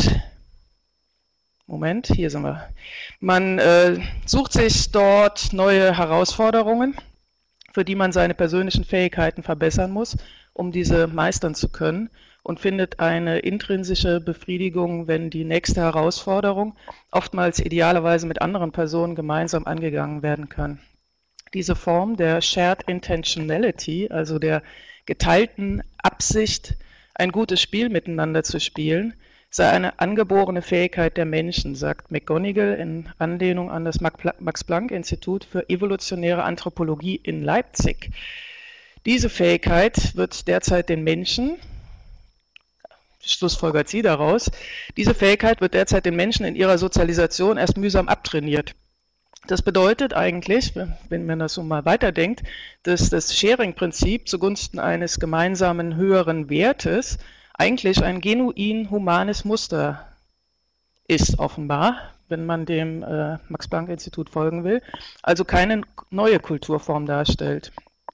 hier sind wir. Man sucht sich dort neue Herausforderungen, für die man seine persönlichen Fähigkeiten verbessern muss, um diese meistern zu können, und findet eine intrinsische Befriedigung, wenn die nächste Herausforderung oftmals idealerweise mit anderen Personen gemeinsam angegangen werden kann. Diese Form der Shared Intentionality, also der geteilten Absicht, ein gutes Spiel miteinander zu spielen, sei eine angeborene Fähigkeit der Menschen, sagt McGonigal in Anlehnung an das Max-Planck-Institut für evolutionäre Anthropologie in Leipzig. Diese Fähigkeit wird derzeit den Menschen, schlussfolgert sie daraus, diese Fähigkeit wird derzeit den Menschen in ihrer Sozialisation erst mühsam abtrainiert. Das bedeutet eigentlich, wenn man das so mal weiterdenkt, dass das Sharing-Prinzip zugunsten eines gemeinsamen höheren Wertes eigentlich ein genuin humanes Muster ist, offenbar, wenn man dem Max-Planck-Institut folgen will, also keine neue Kulturform darstellt.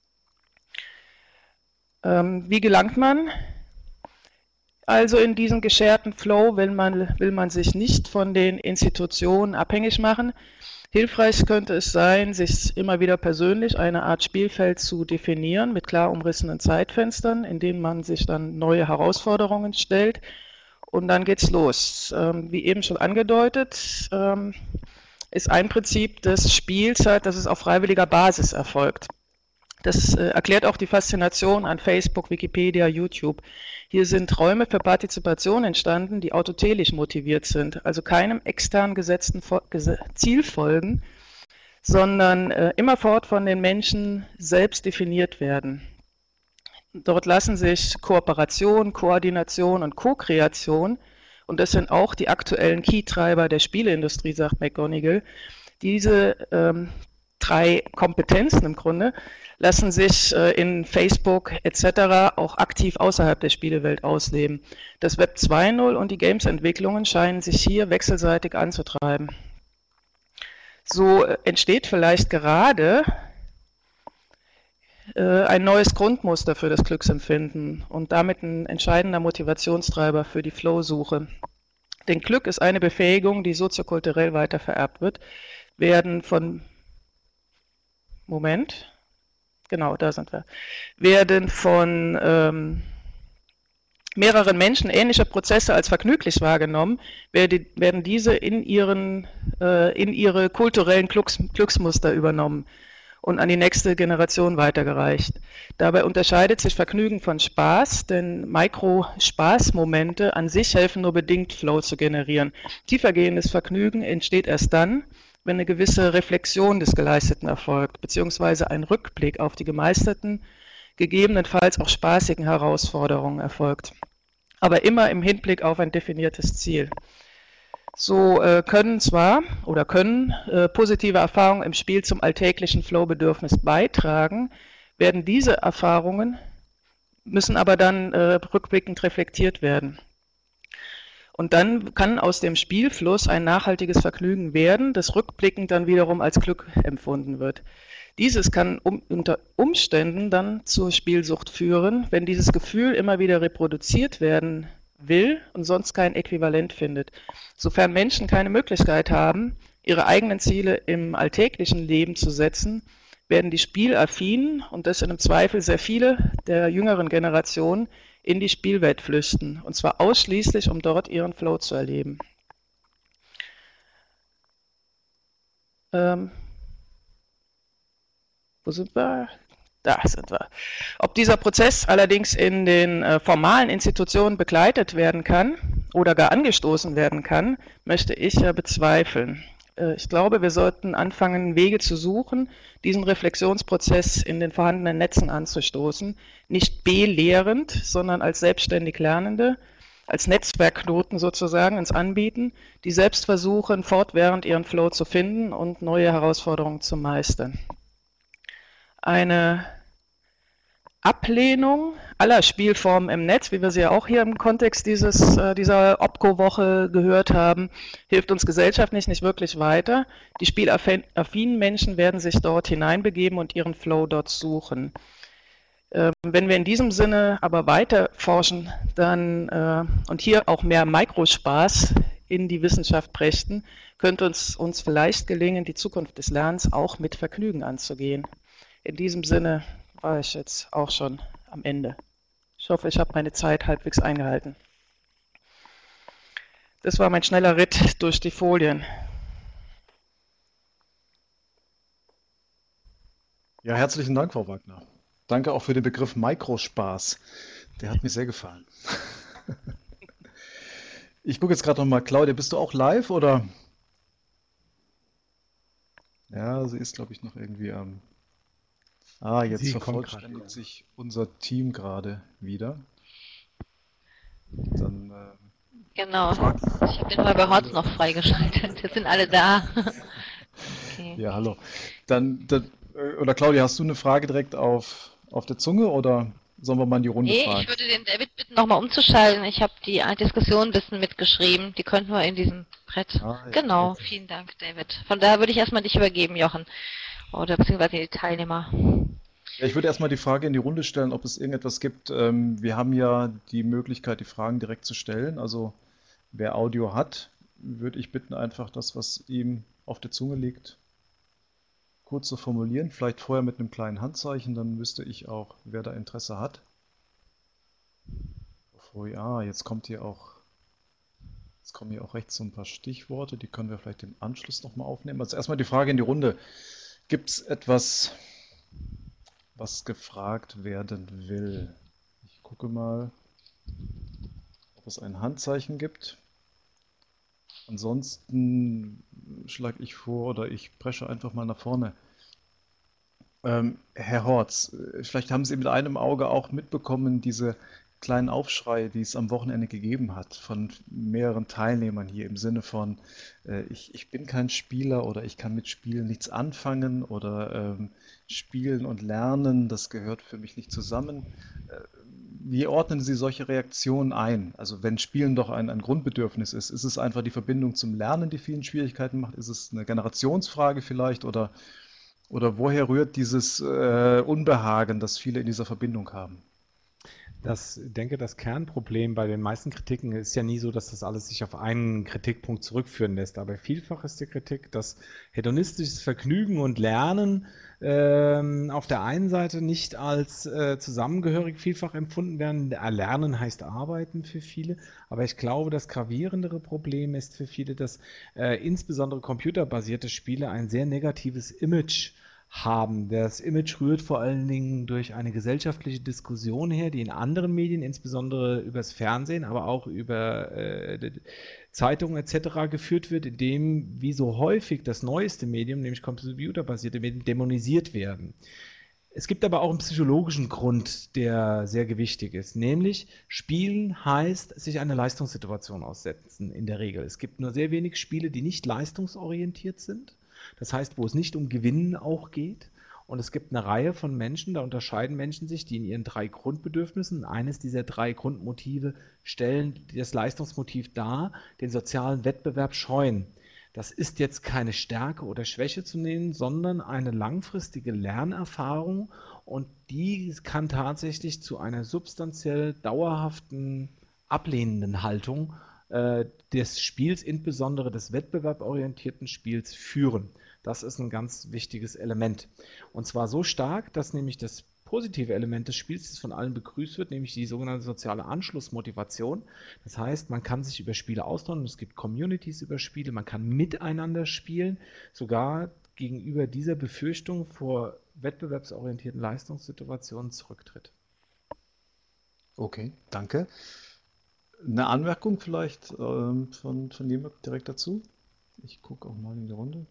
Wie gelangt man also in diesen gescherten Flow, will man sich nicht von den Institutionen abhängig machen? Hilfreich könnte es sein, sich immer wieder persönlich eine Art Spielfeld zu definieren mit klar umrissenen Zeitfenstern, in denen man sich dann neue Herausforderungen stellt, und dann geht's los. Wie eben schon angedeutet, ist ein Prinzip des Spiels halt, dass es auf freiwilliger Basis erfolgt. Das erklärt auch die Faszination an Facebook, Wikipedia, YouTube. Hier sind Räume für Partizipation entstanden, die autotelisch motiviert sind, also keinem extern gesetzten Ziel folgen, sondern immerfort von den Menschen selbst definiert werden. Dort lassen sich Kooperation, Koordination und Co-Kreation, und das sind auch die aktuellen Key-Treiber der Spieleindustrie, sagt McGonigal, diese 3 Kompetenzen im Grunde lassen sich in Facebook etc. auch aktiv außerhalb der Spielewelt ausleben. Das Web 2.0 und die Games-Entwicklungen scheinen sich hier wechselseitig anzutreiben. So entsteht vielleicht gerade ein neues Grundmuster für das Glücksempfinden und damit ein entscheidender Motivationstreiber für die Flow-Suche. Denn Glück ist eine Befähigung, die soziokulturell weitervererbt wird, werden von mehreren Menschen ähnliche Prozesse als vergnüglich wahrgenommen, werden diese in ihre kulturellen Glücksmuster übernommen und an die nächste Generation weitergereicht. Dabei unterscheidet sich Vergnügen von Spaß, denn Mikro-Spaßmomente an sich helfen nur bedingt, Flow zu generieren. Tiefergehendes Vergnügen entsteht erst dann, wenn eine gewisse Reflexion des Geleisteten erfolgt, beziehungsweise ein Rückblick auf die gemeisterten, gegebenenfalls auch spaßigen Herausforderungen erfolgt, aber immer im Hinblick auf ein definiertes Ziel. So können positive Erfahrungen im Spiel zum alltäglichen Flow-Bedürfnis beitragen, werden diese Erfahrungen, müssen aber dann rückblickend reflektiert werden. Und dann kann aus dem Spielfluss ein nachhaltiges Vergnügen werden, das rückblickend dann wiederum als Glück empfunden wird. Dieses kann unter Umständen dann zur Spielsucht führen, wenn dieses Gefühl immer wieder reproduziert werden will und sonst kein Äquivalent findet. Sofern Menschen keine Möglichkeit haben, ihre eigenen Ziele im alltäglichen Leben zu setzen, werden die Spielaffinen, und das sind im Zweifel sehr viele der jüngeren Generationen, in die Spielwelt flüchten, und zwar ausschließlich, um dort ihren Flow zu erleben. Wo sind wir? Da sind wir. Ob dieser Prozess allerdings in den formalen Institutionen begleitet werden kann oder gar angestoßen werden kann, möchte ich ja bezweifeln. Ich glaube, wir sollten anfangen, Wege zu suchen, diesen Reflexionsprozess in den vorhandenen Netzen anzustoßen, nicht belehrend, sondern als selbstständig Lernende, als Netzwerkknoten sozusagen ins Anbieten, die selbst versuchen, fortwährend ihren Flow zu finden und neue Herausforderungen zu meistern. Eine Ablehnung aller Spielformen im Netz, wie wir sie ja auch hier im Kontext dieser OPCO-Woche gehört haben, hilft uns gesellschaftlich nicht wirklich weiter. Die spielaffinen Menschen werden sich dort hineinbegeben und ihren Flow dort suchen. Wenn wir in diesem Sinne aber weiter forschen und hier auch mehr Mikrospaß in die Wissenschaft brächten, könnte uns vielleicht gelingen, die Zukunft des Lernens auch mit Vergnügen anzugehen. In diesem Sinne war ich jetzt auch schon am Ende. Ich hoffe, ich habe meine Zeit halbwegs eingehalten. Das war mein schneller Ritt durch die Folien. Ja, herzlichen Dank, Frau Wagner. Danke auch für den Begriff Mikrospaß. Der hat mir sehr gefallen. Ich gucke jetzt gerade nochmal, Claudia, bist du auch live oder? Ja, sie ist, glaube ich, noch irgendwie am... jetzt Sie kommt vervollständigt sich unser Team gerade wieder. Dann Genau. Ich habe den Holger Horz noch freigeschaltet. Jetzt sind alle da. Okay. ja, hallo. Oder Claudia, hast du eine Frage direkt auf der Zunge oder sollen wir mal in die Runde Nee, fragen? ich würde den David bitten, nochmal umzuschalten. Ich habe die Diskussion ein bisschen mitgeschrieben. Die könnten wir in diesem Brett. Ja, Genau, vielen Dank, David. Von daher würde ich erstmal dich übergeben, Jochen. Oder beziehungsweise die Teilnehmer. Ja, ich würde erstmal die Frage in die Runde stellen, ob es irgendetwas gibt. Wir haben ja die Möglichkeit, die Fragen direkt zu stellen. Also wer Audio hat, würde ich bitten, einfach das, was ihm auf der Zunge liegt, kurz zu formulieren. Vielleicht vorher mit einem kleinen Handzeichen, dann wüsste ich auch, wer da Interesse hat. Jetzt kommen hier auch rechts so ein paar Stichworte, die können wir vielleicht im Anschluss nochmal aufnehmen. Also erstmal die Frage in die Runde. Gibt es etwas, was gefragt werden will. Ich gucke mal, ob es ein Handzeichen gibt. Ansonsten schlage ich vor oder ich presche einfach mal nach vorne. Herr Horz, vielleicht haben Sie mit einem Auge auch mitbekommen, diese kleinen Aufschrei, die es am Wochenende gegeben hat von mehreren Teilnehmern hier im Sinne von, ich bin kein Spieler oder ich kann mit Spielen nichts anfangen oder Spielen und Lernen, das gehört für mich nicht zusammen. Wie ordnen Sie solche Reaktionen ein? Also wenn Spielen doch ein Grundbedürfnis ist es einfach die Verbindung zum Lernen, die vielen Schwierigkeiten macht? Ist es eine Generationsfrage vielleicht oder woher rührt dieses Unbehagen, das viele in dieser Verbindung haben? Denke, das Kernproblem bei den meisten Kritiken ist ja nie so, dass das alles sich auf einen Kritikpunkt zurückführen lässt. Aber vielfach ist die Kritik, dass hedonistisches Vergnügen und Lernen auf der einen Seite nicht als zusammengehörig vielfach empfunden werden. Lernen heißt Arbeiten für viele. Aber ich glaube, das gravierendere Problem ist für viele, dass insbesondere computerbasierte Spiele ein sehr negatives Image haben. Das Image rührt vor allen Dingen durch eine gesellschaftliche Diskussion her, die in anderen Medien, insbesondere übers Fernsehen, aber auch über Zeitungen etc. geführt wird, in dem wie so häufig das neueste Medium, nämlich computerbasierte Medien, dämonisiert werden. Es gibt aber auch einen psychologischen Grund, der sehr gewichtig ist, nämlich Spielen heißt, sich einer Leistungssituation aussetzen in der Regel. Es gibt nur sehr wenig Spiele, die nicht leistungsorientiert sind. Das heißt, wo es nicht um Gewinnen auch geht. Und es gibt eine Reihe von Menschen, da unterscheiden Menschen sich, die in ihren 3 Grundbedürfnissen, eines dieser 3 Grundmotive stellen das Leistungsmotiv dar, den sozialen Wettbewerb scheuen. Das ist jetzt keine Stärke oder Schwäche zu nennen, sondern eine langfristige Lernerfahrung und die kann tatsächlich zu einer substanziell dauerhaften ablehnenden Haltung des Spiels, insbesondere des wettbewerborientierten Spiels, führen. Das ist ein ganz wichtiges Element. Und zwar so stark, dass nämlich das positive Element des Spiels, das von allen begrüßt wird, nämlich die sogenannte soziale Anschlussmotivation. Das heißt, man kann sich über Spiele austauschen, es gibt Communities über Spiele, man kann miteinander spielen, sogar gegenüber dieser Befürchtung vor wettbewerbsorientierten Leistungssituationen zurücktritt. Okay, danke. Eine Anmerkung vielleicht von jemand direkt dazu? Ich gucke auch mal in die Runde.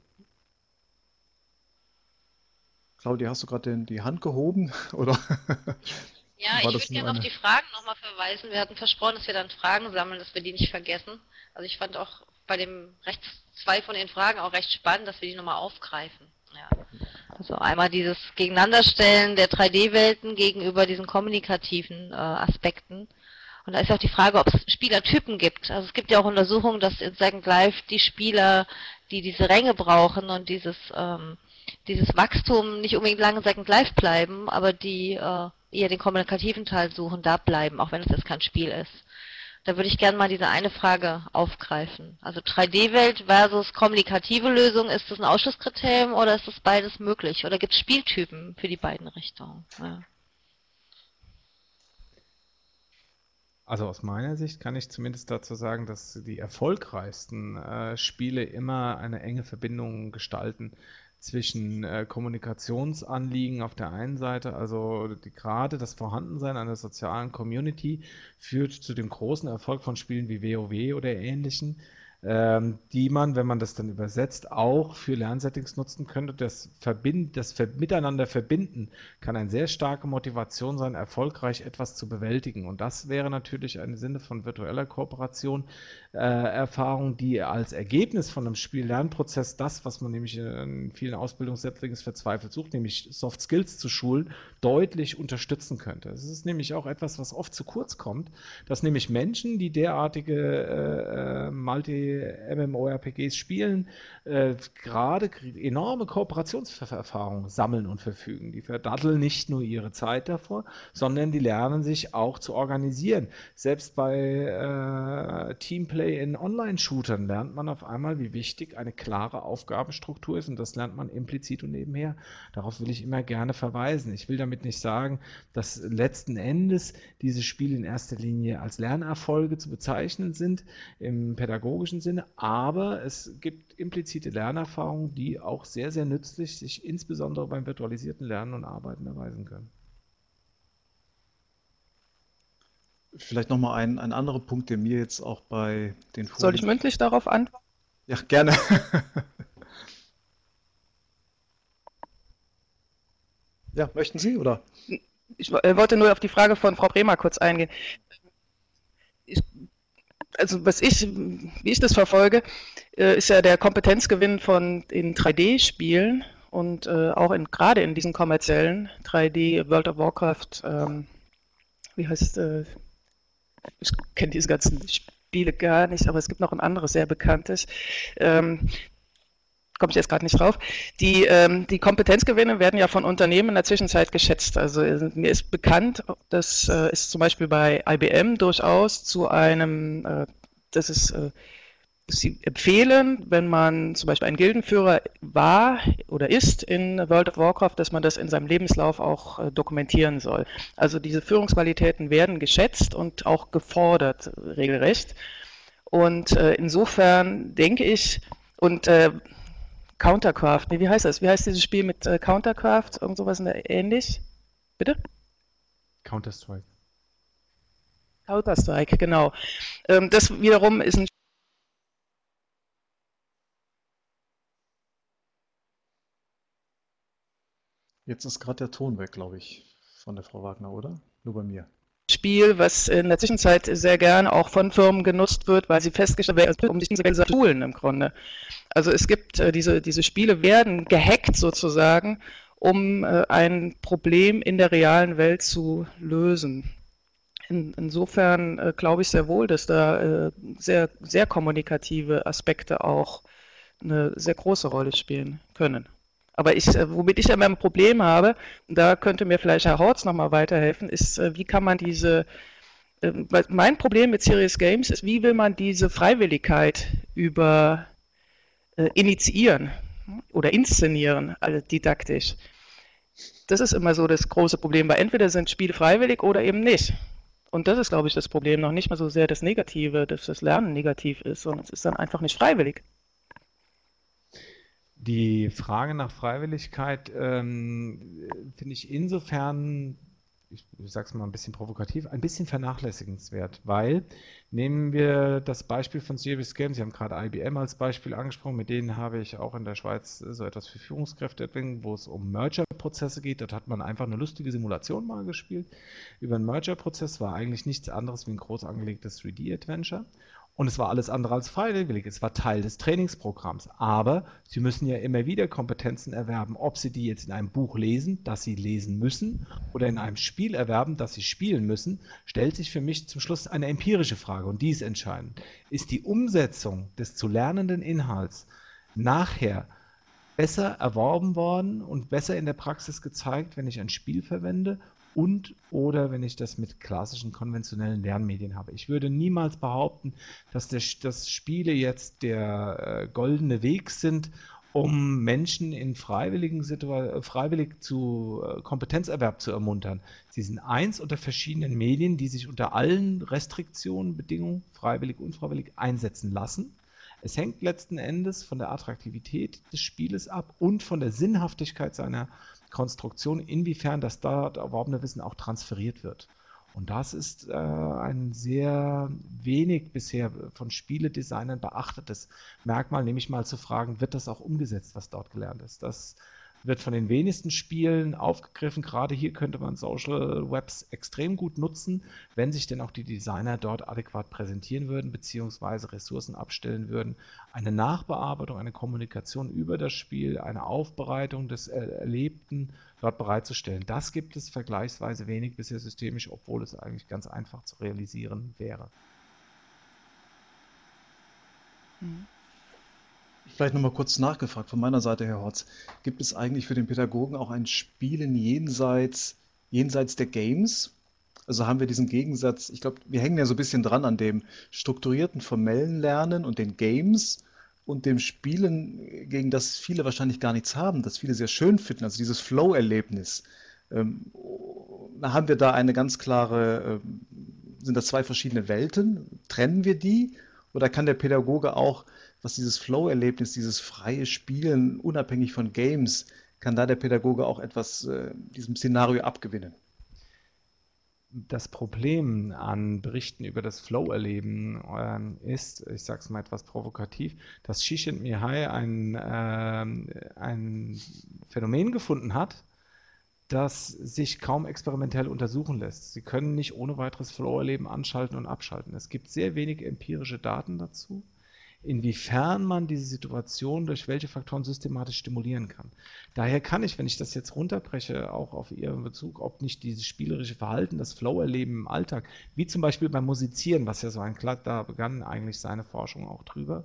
Claudia, hast du gerade die Hand gehoben? Oder Ja, war ich das würde nur gerne auf eine? die Fragen nochmal verweisen. Wir hatten versprochen, dass wir dann Fragen sammeln, dass wir die nicht vergessen. Also ich fand auch bei dem rechts 2 von den Fragen auch recht spannend, dass wir die nochmal aufgreifen. Ja. Also einmal dieses Gegeneinanderstellen der 3D-Welten gegenüber diesen kommunikativen Aspekten. Und da ist auch die Frage, ob es Spielertypen gibt. Also es gibt ja auch Untersuchungen, dass in Second Life die Spieler, die diese Ränge brauchen und dieses Wachstum nicht unbedingt lange in Second Life bleiben, aber die eher den kommunikativen Teil suchen, da bleiben, auch wenn es jetzt kein Spiel ist. Da würde ich gerne mal diese eine Frage aufgreifen. Also 3D-Welt versus kommunikative Lösung, ist das ein Ausschlusskriterium oder ist das beides möglich? Oder gibt es Spieltypen für die beiden Richtungen? Ja. Also aus meiner Sicht kann ich zumindest dazu sagen, dass die erfolgreichsten Spiele immer eine enge Verbindung gestalten zwischen Kommunikationsanliegen auf der einen Seite, also gerade das Vorhandensein einer sozialen Community führt zu dem großen Erfolg von Spielen wie WoW oder ähnlichen, die man, wenn man das dann übersetzt, auch für Lernsettings nutzen könnte. Das Miteinander verbinden kann eine sehr starke Motivation sein, erfolgreich etwas zu bewältigen. Und das wäre natürlich im Sinne von virtueller Kooperation Erfahrung, die als Ergebnis von einem Spiel-Lernprozess das, was man nämlich in vielen Ausbildungssettings verzweifelt sucht, nämlich Soft Skills zu schulen, deutlich unterstützen könnte. Es ist nämlich auch etwas, was oft zu kurz kommt, dass nämlich Menschen, die derartige MMORPGs spielen, gerade enorme Kooperationserfahrungen sammeln und verfügen. Die verdatteln nicht nur ihre Zeit davor, sondern die lernen sich auch zu organisieren. Selbst bei Teamplay in Online-Shootern lernt man auf einmal, wie wichtig eine klare Aufgabenstruktur ist und das lernt man implizit und nebenher. Darauf will ich immer gerne verweisen. Ich will damit nicht sagen, dass letzten Endes diese Spiele in erster Linie als Lernerfolge zu bezeichnen sind. Im pädagogischen theoretischen Sinne, aber es gibt implizite Lernerfahrungen, die auch sehr, sehr nützlich sich insbesondere beim virtualisierten Lernen und Arbeiten erweisen können. Vielleicht nochmal ein anderer Punkt, der mir jetzt auch bei den Soll ich Folien... mündlich darauf antworten? Ja, gerne. Ja, möchten Sie, oder? Ich wollte nur auf die Frage von Frau Bremer kurz eingehen. Ich, also wie ich das verfolge, ist ja der Kompetenzgewinn in 3D-Spielen und auch gerade in diesen kommerziellen 3D World of Warcraft, wie heißt ich kenne diese ganzen Spiele gar nicht, aber es gibt noch ein anderes sehr bekanntes. Komme ich jetzt gerade nicht drauf. Die Kompetenzgewinne werden ja von Unternehmen in der Zwischenzeit geschätzt. Also mir ist bekannt, dass es zum Beispiel bei IBM durchaus zu einem, dass sie empfehlen, wenn man zum Beispiel ein Gildenführer war oder ist in World of Warcraft, dass man das in seinem Lebenslauf auch dokumentieren soll. Also diese Führungsqualitäten werden geschätzt und auch gefordert, regelrecht. Und insofern denke ich, und Countercraft, nee, wie heißt das? Wie heißt dieses Spiel mit Countercraft? Irgend sowas ähnlich? Bitte? Counter-Strike. Counter-Strike, genau. Das wiederum ist ein Jetzt ist gerade der Ton weg, glaube ich, von der Frau Wagner, oder? Nur bei mir. Spiel, was in der Zwischenzeit sehr gerne auch von Firmen genutzt wird, weil sie festgestellt werden, um sich diese zu schulen im Grunde. Also es gibt diese Spiele werden gehackt sozusagen, um ein Problem in der realen Welt zu lösen. Insofern glaube ich sehr wohl, dass da sehr, sehr kommunikative Aspekte auch eine sehr große Rolle spielen können. Aber womit ich ja ein Problem habe, da könnte mir vielleicht Herr Horz nochmal weiterhelfen, ist, wie kann man mein Problem mit Serious Games ist, wie will man diese Freiwilligkeit initiieren oder inszenieren, also didaktisch. Das ist immer so das große Problem, weil entweder sind Spiele freiwillig oder eben nicht. Und das ist, glaube ich, das Problem, noch nicht mal so sehr das Negative, dass das Lernen negativ ist, sondern es ist dann einfach nicht freiwillig. Die Frage nach Freiwilligkeit finde ich insofern, ich sage es mal ein bisschen provokativ, ein bisschen vernachlässigenswert, weil nehmen wir das Beispiel von Serious Games, Sie haben gerade IBM als Beispiel angesprochen, mit denen habe ich auch in der Schweiz so etwas für Führungskräfte entwickelt, wo es um Merger-Prozesse geht. Dort hat man einfach eine lustige Simulation mal gespielt. Über einen Merger-Prozess war eigentlich nichts anderes wie ein groß angelegtes 3D-Adventure. Und es war alles andere als freiwillig. Es war Teil des Trainingsprogramms. Aber Sie müssen ja immer wieder Kompetenzen erwerben, ob Sie die jetzt in einem Buch lesen, das Sie lesen müssen, oder in einem Spiel erwerben, das Sie spielen müssen, stellt sich für mich zum Schluss eine empirische Frage. Und die ist entscheidend. Ist die Umsetzung des zu lernenden Inhalts nachher besser erworben worden und besser in der Praxis gezeigt, wenn ich ein Spiel verwende? Oder wenn ich das mit klassischen konventionellen Lernmedien habe. Ich würde niemals behaupten, dass Spiele jetzt der goldene Weg sind, um Menschen in freiwillig zu Kompetenzerwerb zu ermuntern. Sie sind eins unter verschiedenen Medien, die sich unter allen Restriktionen, Bedingungen, freiwillig, unfreiwillig einsetzen lassen. Es hängt letzten Endes von der Attraktivität des Spieles ab und von der Sinnhaftigkeit seiner Konstruktion, inwiefern das dort erworbene Wissen auch transferiert wird. Und das ist ein sehr wenig bisher von Spieledesignern beachtetes Merkmal, nämlich mal zu fragen, wird das auch umgesetzt, was dort gelernt ist. Das wird von den wenigsten Spielen aufgegriffen. Gerade hier könnte man Social Webs extrem gut nutzen, wenn sich denn auch die Designer dort adäquat präsentieren würden, beziehungsweise Ressourcen abstellen würden. Eine Nachbearbeitung, eine Kommunikation über das Spiel, eine Aufbereitung des Erlebten dort bereitzustellen. Das gibt es vergleichsweise wenig bisher systemisch, obwohl es eigentlich ganz einfach zu realisieren wäre. Vielleicht nochmal kurz nachgefragt von meiner Seite, Herr Horz. Gibt es eigentlich für den Pädagogen auch ein Spielen jenseits der Games? Also haben wir diesen Gegensatz, ich glaube, wir hängen ja so ein bisschen dran an dem strukturierten, formellen Lernen und den Games und dem Spielen, gegen das viele wahrscheinlich gar nichts haben, das viele sehr schön finden, also dieses Flow-Erlebnis. Haben wir da eine ganz klare, sind das zwei verschiedene Welten? Trennen wir die? Oder kann der Pädagoge auch, was dieses Flow-Erlebnis, dieses freie Spielen, unabhängig von Games, kann da der Pädagoge auch etwas diesem Szenario abgewinnen? Das Problem an Berichten über das Flow-Erleben ist, ich sage es mal etwas provokativ, dass Csikszentmihalyi ein Phänomen gefunden hat, das sich kaum experimentell untersuchen lässt. Sie können nicht ohne weiteres Flow-Erleben anschalten und abschalten. Es gibt sehr wenig empirische Daten dazu, inwiefern man diese Situation durch welche Faktoren systematisch stimulieren kann. Daher kann ich, wenn ich das jetzt runterbreche, auch auf Ihren Bezug, ob nicht dieses spielerische Verhalten, das Flow-Erleben im Alltag, wie zum Beispiel beim Musizieren, was ja so ein Klatt, da begann eigentlich seine Forschung auch drüber,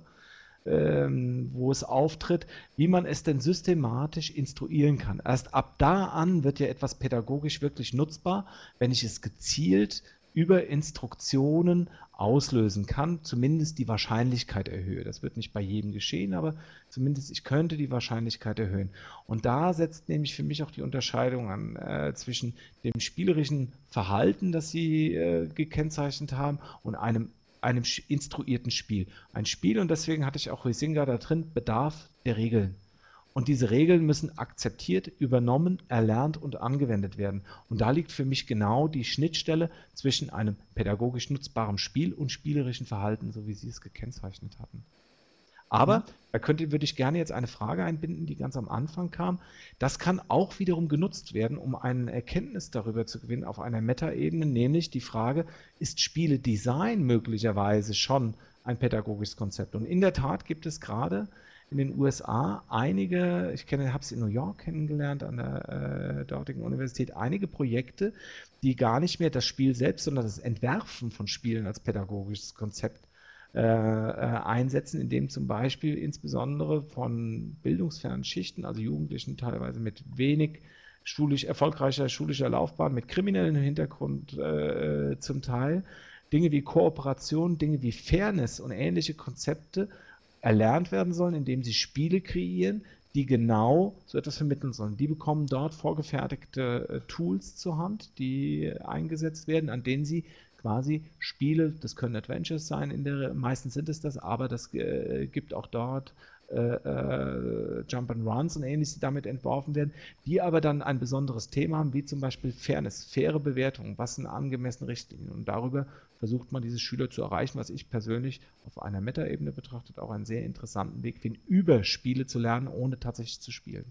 wo es auftritt, wie man es denn systematisch instruieren kann. Erst ab da an wird ja etwas pädagogisch wirklich nutzbar, wenn ich es gezielt über Instruktionen auslösen kann, zumindest die Wahrscheinlichkeit erhöhe. Das wird nicht bei jedem geschehen, aber zumindest ich könnte die Wahrscheinlichkeit erhöhen. Und da setzt nämlich für mich auch die Unterscheidung an zwischen dem spielerischen Verhalten, das Sie gekennzeichnet haben, und einem instruierten Spiel. Ein Spiel, und deswegen hatte ich auch Huizinga da drin, bedarf der Regeln. Und diese Regeln müssen akzeptiert, übernommen, erlernt und angewendet werden. Und da liegt für mich genau die Schnittstelle zwischen einem pädagogisch nutzbaren Spiel und spielerischen Verhalten, so wie Sie es gekennzeichnet hatten. Aber da würde ich gerne jetzt eine Frage einbinden, die ganz am Anfang kam. Das kann auch wiederum genutzt werden, um eine Erkenntnis darüber zu gewinnen auf einer Metaebene, nämlich die Frage, ist Spieledesign möglicherweise schon ein pädagogisches Konzept? Und in der Tat gibt es gerade in den USA einige, ich habe es in New York kennengelernt, an der dortigen Universität, einige Projekte, die gar nicht mehr das Spiel selbst, sondern das Entwerfen von Spielen als pädagogisches Konzept einsetzen, indem zum Beispiel insbesondere von bildungsfernen Schichten, also Jugendlichen teilweise mit wenig erfolgreicher schulischer Laufbahn, mit kriminellem Hintergrund zum Teil, Dinge wie Kooperation, Dinge wie Fairness und ähnliche Konzepte erlernt werden sollen, indem sie Spiele kreieren, die genau so etwas vermitteln sollen. Die bekommen dort vorgefertigte Tools zur Hand, die eingesetzt werden, an denen sie quasi Spiele, das können Adventures sein, meistens sind es das, aber das gibt auch dort Jump and Runs und ähnliches, die damit entworfen werden, die aber dann ein besonderes Thema haben, wie zum Beispiel Fairness, faire Bewertung, was sind angemessene Richtlinien, und darüber versucht man, diese Schüler zu erreichen, was ich persönlich auf einer Metaebene betrachtet auch einen sehr interessanten Weg finde, über Spiele zu lernen, ohne tatsächlich zu spielen.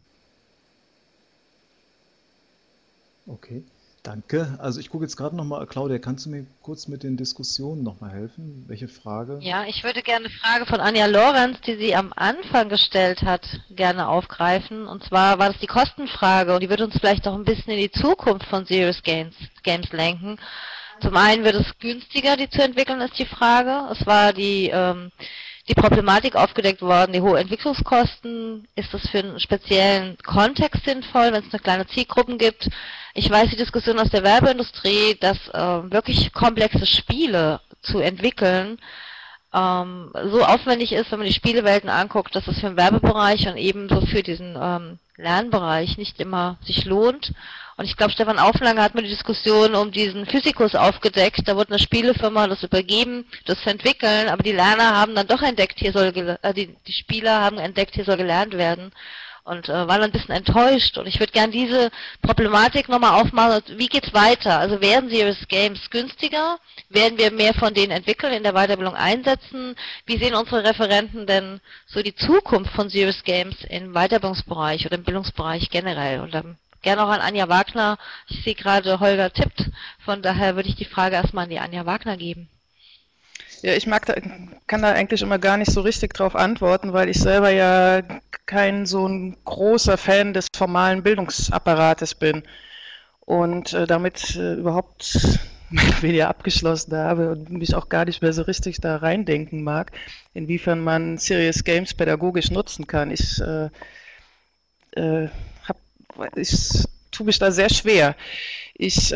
Okay, danke. Also ich gucke jetzt gerade nochmal, Claudia, kannst du mir kurz mit den Diskussionen nochmal helfen? Welche Frage? Ja, ich würde gerne eine Frage von Anja Lorenz, die sie am Anfang gestellt hat, gerne aufgreifen. Und zwar war das die Kostenfrage, und die wird uns vielleicht auch ein bisschen in die Zukunft von Serious Games lenken. Zum einen wird es günstiger, die zu entwickeln, ist die Frage. Es war die Problematik aufgedeckt worden, die hohen Entwicklungskosten. Ist das für einen speziellen Kontext sinnvoll, wenn es eine kleine Zielgruppen gibt? Ich weiß die Diskussion aus der Werbeindustrie, dass wirklich komplexe Spiele zu entwickeln so aufwendig ist, wenn man die Spielewelten anguckt, dass es für den Werbebereich und ebenso für diesen Lernbereich nicht immer sich lohnt. Und ich glaube, Stefan Auflanger hat mir die Diskussion um diesen Physikus aufgedeckt. Da wurde eine Spielefirma das übergeben, das zu entwickeln, aber die Lerner haben dann doch entdeckt, die Spieler haben entdeckt, hier soll gelernt werden. Und waren dann ein bisschen enttäuscht. Und ich würde gerne diese Problematik nochmal aufmachen. Wie geht's weiter? Also werden Serious Games günstiger? Werden wir mehr von denen entwickeln, in der Weiterbildung einsetzen? Wie sehen unsere Referenten denn so die Zukunft von Serious Games im Weiterbildungsbereich oder im Bildungsbereich generell? Und dann gerne auch an Anja Wagner. Ich sehe gerade, Holger tippt. Von daher würde ich die Frage erstmal an die Anja Wagner geben. Ja, kann da eigentlich immer gar nicht so richtig drauf antworten, weil ich selber ja kein so ein großer Fan des formalen Bildungsapparates bin und damit überhaupt weniger abgeschlossen habe und mich auch gar nicht mehr so richtig da reindenken mag, inwiefern man Serious Games pädagogisch nutzen kann. Ich tue mich da sehr schwer. Ich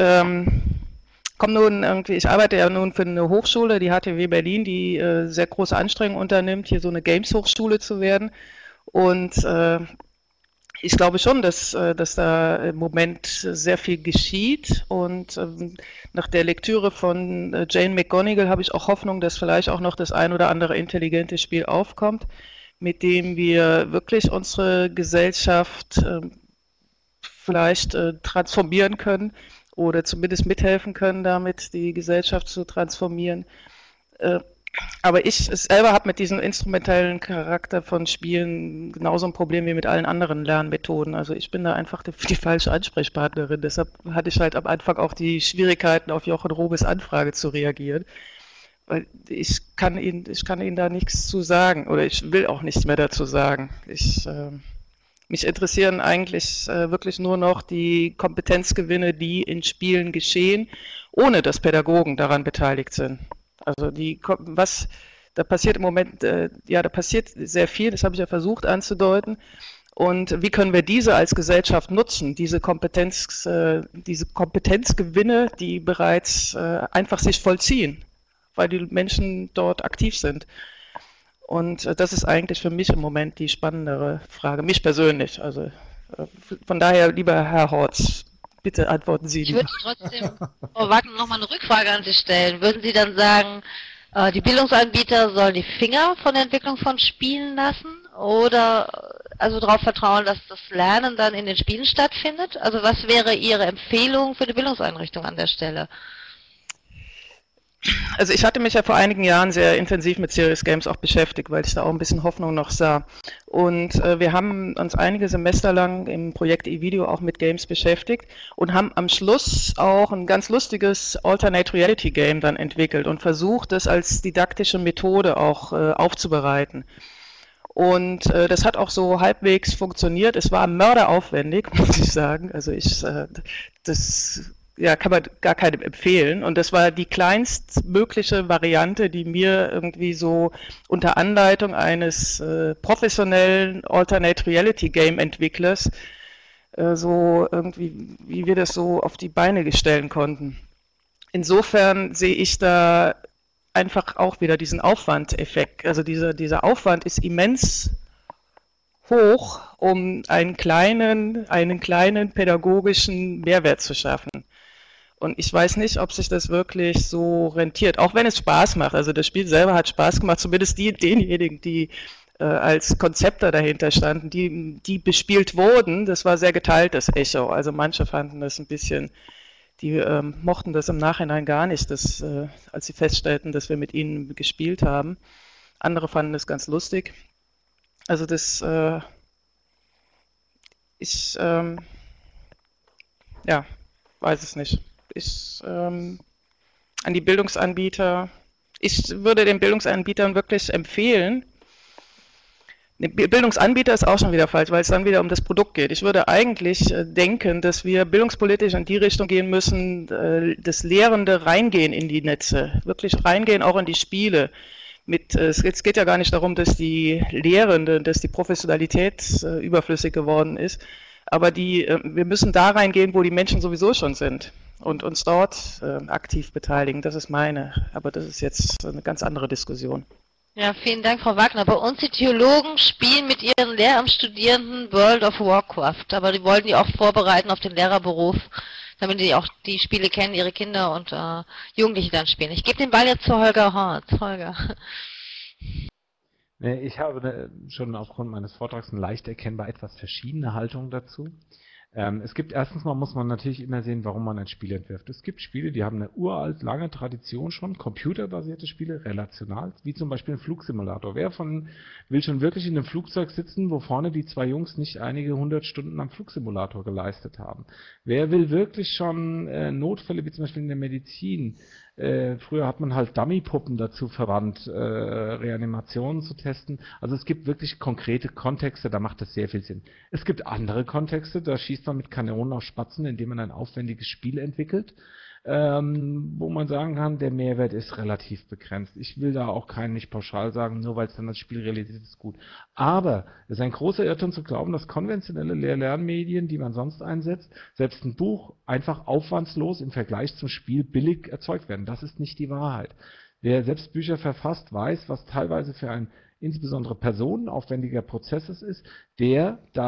arbeite ja nun für eine Hochschule, die HTW Berlin, die sehr große Anstrengungen unternimmt, hier so eine Games-Hochschule zu werden. Und Ich glaube schon, dass da im Moment sehr viel geschieht und nach der Lektüre von Jane McGonigal habe ich auch Hoffnung, dass vielleicht auch noch das ein oder andere intelligente Spiel aufkommt, mit dem wir wirklich unsere Gesellschaft vielleicht transformieren können oder zumindest mithelfen können, damit die Gesellschaft zu transformieren. Aber ich selber habe mit diesem instrumentellen Charakter von Spielen genauso ein Problem wie mit allen anderen Lernmethoden. Also ich bin da einfach die falsche Ansprechpartnerin. Deshalb hatte ich halt am Anfang auch die Schwierigkeiten, auf Jochen Robes Anfrage zu reagieren. Weil ich kann Ihnen da nichts zu sagen oder ich will auch nichts mehr dazu sagen. Mich interessieren eigentlich wirklich nur noch die Kompetenzgewinne, die in Spielen geschehen, ohne dass Pädagogen daran beteiligt sind. Also da passiert im Moment, da passiert sehr viel, das habe ich ja versucht anzudeuten. Und wie können wir diese als Gesellschaft nutzen, diese Kompetenzgewinne, die bereits einfach sich vollziehen, weil die Menschen dort aktiv sind. Und das ist eigentlich für mich im Moment die spannendere Frage, mich persönlich. Also von daher, lieber Herr Horz, bitte antworten Sie. Ich würde trotzdem, Frau Wagner, nochmal eine Rückfrage an Sie stellen. Würden Sie dann sagen, die Bildungsanbieter sollen die Finger von der Entwicklung von Spielen lassen oder also darauf vertrauen, dass das Lernen dann in den Spielen stattfindet? Also was wäre Ihre Empfehlung für die Bildungseinrichtung an der Stelle? Also ich hatte mich ja vor einigen Jahren sehr intensiv mit Serious Games auch beschäftigt, weil ich da auch ein bisschen Hoffnung noch sah. Und wir haben uns einige Semester lang im Projekt eVideo auch mit Games beschäftigt und haben am Schluss auch ein ganz lustiges Alternate Reality Game dann entwickelt und versucht, das als didaktische Methode auch aufzubereiten. Und das hat auch so halbwegs funktioniert. Es war mörderaufwendig, muss ich sagen. Also das kann man gar keinem empfehlen. Und das war die kleinstmögliche Variante, die mir irgendwie so unter Anleitung eines professionellen Alternate Reality Game Entwicklers so irgendwie, wie wir das so auf die Beine stellen konnten. Insofern sehe ich da einfach auch wieder diesen Aufwandeffekt. Also dieser Aufwand ist immens hoch, um einen kleinen pädagogischen Mehrwert zu schaffen. Und ich weiß nicht, ob sich das wirklich so rentiert, auch wenn es Spaß macht. Also das Spiel selber hat Spaß gemacht, zumindest denjenigen, die als Konzepter dahinter standen, die bespielt wurden. Das war sehr geteiltes Echo. Also manche fanden das ein bisschen, die mochten das im Nachhinein gar nicht, als sie feststellten, dass wir mit ihnen gespielt haben. Andere fanden das ganz lustig. Also weiß es nicht. An die Bildungsanbieter, ich würde den Bildungsanbietern wirklich empfehlen, Bildungsanbieter ist auch schon wieder falsch, weil es dann wieder um das Produkt geht. Ich würde eigentlich denken, dass wir bildungspolitisch in die Richtung gehen müssen, das Lehrende reingehen in die Netze, wirklich reingehen auch in die Spiele. Es geht ja gar nicht darum, dass die Lehrenden, dass die Professionalität überflüssig geworden ist, aber wir müssen da reingehen, wo die Menschen sowieso schon sind und uns dort aktiv beteiligen. Das ist aber das ist jetzt eine ganz andere Diskussion. Ja, vielen Dank, Frau Wagner. Bei uns die Theologen spielen mit ihren Lehramtsstudierenden World of Warcraft, aber die wollen die auch vorbereiten auf den Lehrerberuf, damit die auch die Spiele kennen, ihre Kinder und Jugendliche dann spielen. Ich gebe den Ball jetzt zu Holger Horz. Holger. Ich habe schon aufgrund meines Vortrags eine leicht erkennbar etwas verschiedene Haltung dazu. Es gibt erstens mal, muss man natürlich immer sehen, warum man ein Spiel entwirft. Es gibt Spiele, die haben eine uralt, lange Tradition schon, computerbasierte Spiele, relational, wie zum Beispiel ein Flugsimulator. Wer will schon wirklich in einem Flugzeug sitzen, wo vorne die zwei Jungs nicht einige 100 Stunden am Flugsimulator geleistet haben? Wer will wirklich schon Notfälle, wie zum Beispiel in der Medizin? Früher hat man halt Dummypuppen dazu verwandt, Reanimationen zu testen. Also es gibt wirklich konkrete Kontexte, da macht das sehr viel Sinn. Es gibt andere Kontexte, da schießt man mit Kanonen auf Spatzen, indem man ein aufwendiges Spiel entwickelt, wo man sagen kann, der Mehrwert ist relativ begrenzt. Ich will da auch nicht pauschal sagen, nur weil es dann das Spiel realisiert ist, gut. Aber es ist ein großer Irrtum zu glauben, dass konventionelle Lehr-Lernmedien, die man sonst einsetzt, selbst ein Buch einfach aufwandslos im Vergleich zum Spiel billig erzeugt werden. Das ist nicht die Wahrheit. Wer selbst Bücher verfasst, weiß, was teilweise für ein insbesondere personenaufwendiger Prozess es ist, der dann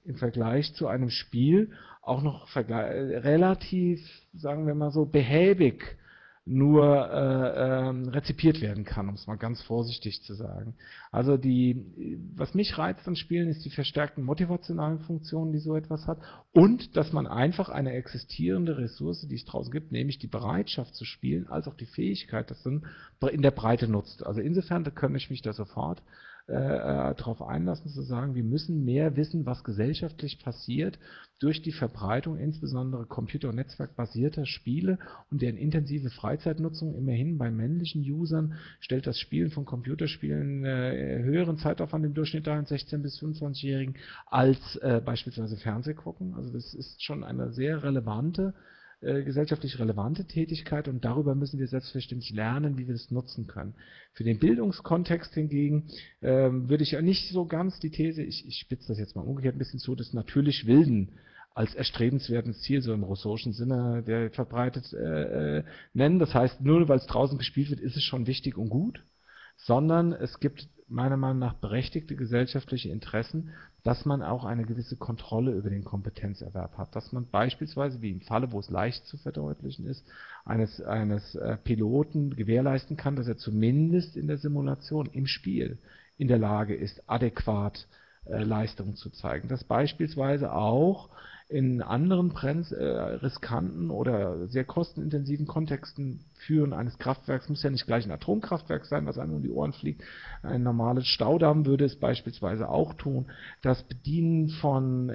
im Vergleich zu einem Spiel auch noch relativ, sagen wir mal so, behäbig nur rezipiert werden kann, um es mal ganz vorsichtig zu sagen. Also was mich reizt an Spielen, ist die verstärkten motivationalen Funktionen, die so etwas hat, und dass man einfach eine existierende Ressource, die es draußen gibt, nämlich die Bereitschaft zu spielen, als auch die Fähigkeit, das dann in der Breite nutzt. Also insofern kann ich mich da sofort darauf einlassen, zu sagen, wir müssen mehr wissen, was gesellschaftlich passiert durch die Verbreitung insbesondere computer- und netzwerkbasierter Spiele und deren intensive Freizeitnutzung. Immerhin bei männlichen Usern stellt das Spielen von Computerspielen höheren Zeitaufwand im Durchschnitt dar, 16- bis 25-Jährigen, als beispielsweise Fernsehgucken. Also das ist schon eine sehr relevante gesellschaftlich relevante Tätigkeit, und darüber müssen wir selbstverständlich lernen, wie wir es nutzen können. Für den Bildungskontext hingegen würde ich ja nicht so ganz die These, ich spitze das jetzt mal umgekehrt ein bisschen zu, des natürlich Wilden als erstrebenswertes Ziel, so im rousseauschen Sinne, der verbreitet nennen. Das heißt, nur weil es draußen gespielt wird, ist es schon wichtig und gut, sondern es gibt meiner Meinung nach berechtigte gesellschaftliche Interessen, dass man auch eine gewisse Kontrolle über den Kompetenzerwerb hat. Dass man beispielsweise, wie im Falle, wo es leicht zu verdeutlichen ist, eines Piloten gewährleisten kann, dass er zumindest in der Simulation, im Spiel, in der Lage ist, adäquat Leistungen zu zeigen. Dass beispielsweise auch in anderen riskanten oder sehr kostenintensiven Kontexten Führen eines Kraftwerks, muss ja nicht gleich ein Atomkraftwerk sein, was einem um die Ohren fliegt. Ein normales Staudamm würde es beispielsweise auch tun. Das Bedienen von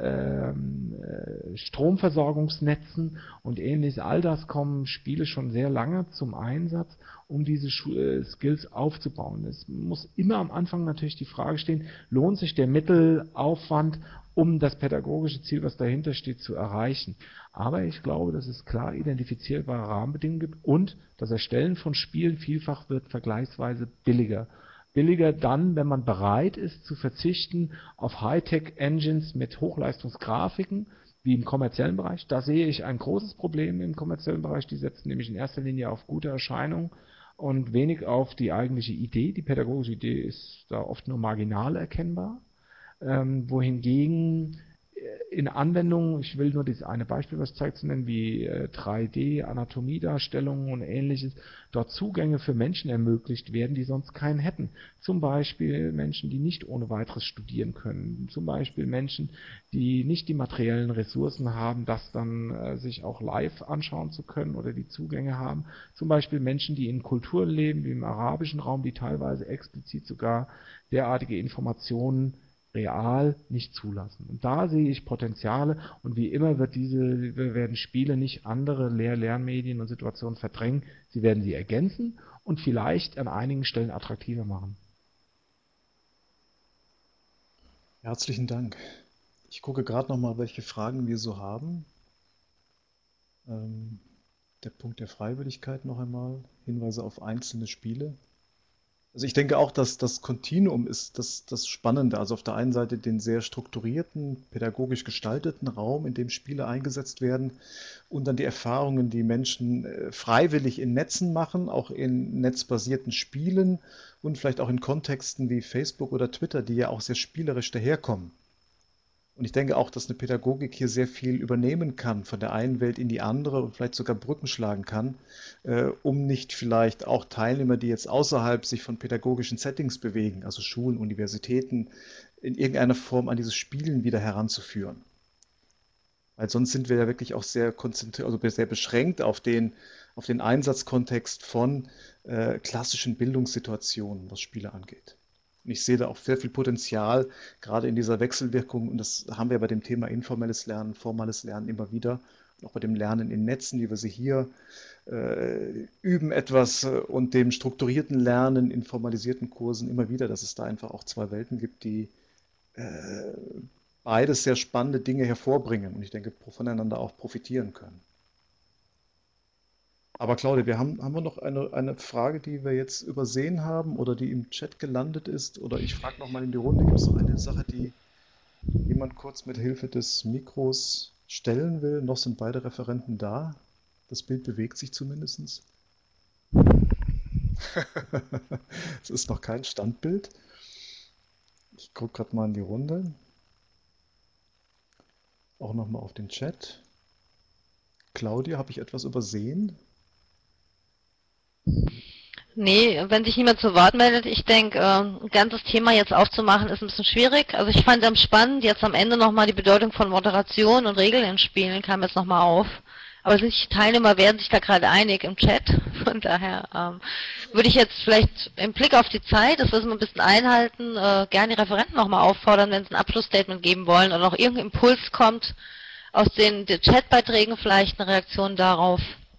Stromversorgungsnetzen und ähnliches, all das kommen Spiele schon sehr lange zum Einsatz, um diese Skills aufzubauen. Es muss immer am Anfang natürlich die Frage stehen, lohnt sich der Mittelaufwand, um das pädagogische Ziel, was dahinter steht, zu erreichen. Aber ich glaube, dass es klar identifizierbare Rahmenbedingungen gibt und das Erstellen von Spielen vielfach wird vergleichsweise billiger. Billiger dann, wenn man bereit ist zu verzichten auf Hightech-Engines mit Hochleistungsgrafiken, wie im kommerziellen Bereich. Da sehe ich ein großes Problem im kommerziellen Bereich. Die setzen nämlich in erster Linie auf gute Erscheinung und wenig auf die eigentliche Idee. Die pädagogische Idee ist da oft nur marginal erkennbar. Wohingegen in Anwendungen, ich will nur dieses eine Beispiel, was zeigt, zu nennen, wie 3D-Anatomiedarstellungen und ähnliches, dort Zugänge für Menschen ermöglicht werden, die sonst keinen hätten. Zum Beispiel Menschen, die nicht ohne weiteres studieren können. Zum Beispiel Menschen, die nicht die materiellen Ressourcen haben, das dann sich auch live anschauen zu können oder die Zugänge haben. Zum Beispiel Menschen, die in Kulturen leben, wie im arabischen Raum, die teilweise explizit sogar derartige Informationen real nicht zulassen. Und da sehe ich Potenziale, und wie immer werden Spiele nicht andere Lernmedien und Situationen verdrängen, sie werden sie ergänzen und vielleicht an einigen Stellen attraktiver machen. Herzlichen Dank. Ich gucke gerade noch mal, welche Fragen wir so haben. Der Punkt der Freiwilligkeit noch einmal, Hinweise auf einzelne Spiele. Also ich denke auch, dass das Kontinuum ist das Spannende. Also auf der einen Seite den sehr strukturierten, pädagogisch gestalteten Raum, in dem Spiele eingesetzt werden, und dann die Erfahrungen, die Menschen freiwillig in Netzen machen, auch in netzbasierten Spielen und vielleicht auch in Kontexten wie Facebook oder Twitter, die ja auch sehr spielerisch daherkommen. Und ich denke auch, dass eine Pädagogik hier sehr viel übernehmen kann von der einen Welt in die andere und vielleicht sogar Brücken schlagen kann, um nicht vielleicht auch Teilnehmer, die jetzt außerhalb sich von pädagogischen Settings bewegen, also Schulen, Universitäten, in irgendeiner Form an dieses Spielen wieder heranzuführen. Weil sonst sind wir ja wirklich auch sehr konzentriert, also sehr beschränkt auf den Einsatzkontext von klassischen Bildungssituationen, was Spiele angeht. Und ich sehe da auch sehr viel Potenzial, gerade in dieser Wechselwirkung. Und das haben wir bei dem Thema informelles Lernen, formales Lernen immer wieder. Und auch bei dem Lernen in Netzen, wie wir sie hier üben etwas, und dem strukturierten Lernen in formalisierten Kursen immer wieder, dass es da einfach auch zwei Welten gibt, die beides sehr spannende Dinge hervorbringen und ich denke, voneinander auch profitieren können. Aber Claudia, haben wir noch eine Frage, die wir jetzt übersehen haben oder die im Chat gelandet ist? Oder ich frage nochmal in die Runde, gibt es noch eine Sache, die jemand kurz mit Hilfe des Mikros stellen will? Noch sind beide Referenten da. Das Bild bewegt sich zumindest. Es ist noch kein Standbild. Ich gucke gerade mal in die Runde. auch nochmal auf den Chat. Claudia, habe ich etwas übersehen? Nee, wenn sich niemand zu Wort meldet, ich denke, ein ganzes Thema jetzt aufzumachen, ist ein bisschen schwierig. Also ich fand es spannend, jetzt am Ende nochmal die Bedeutung von Moderation und Regeln in Spielen kam jetzt nochmal auf. Aber die Teilnehmer werden sich da gerade einig im Chat. Von daher würde ich jetzt vielleicht im Blick auf die Zeit, das müssen wir ein bisschen einhalten, gerne die Referenten nochmal auffordern, wenn sie ein Abschlussstatement geben wollen oder noch irgendein Impuls kommt aus den Chatbeiträgen, vielleicht eine Reaktion darauf.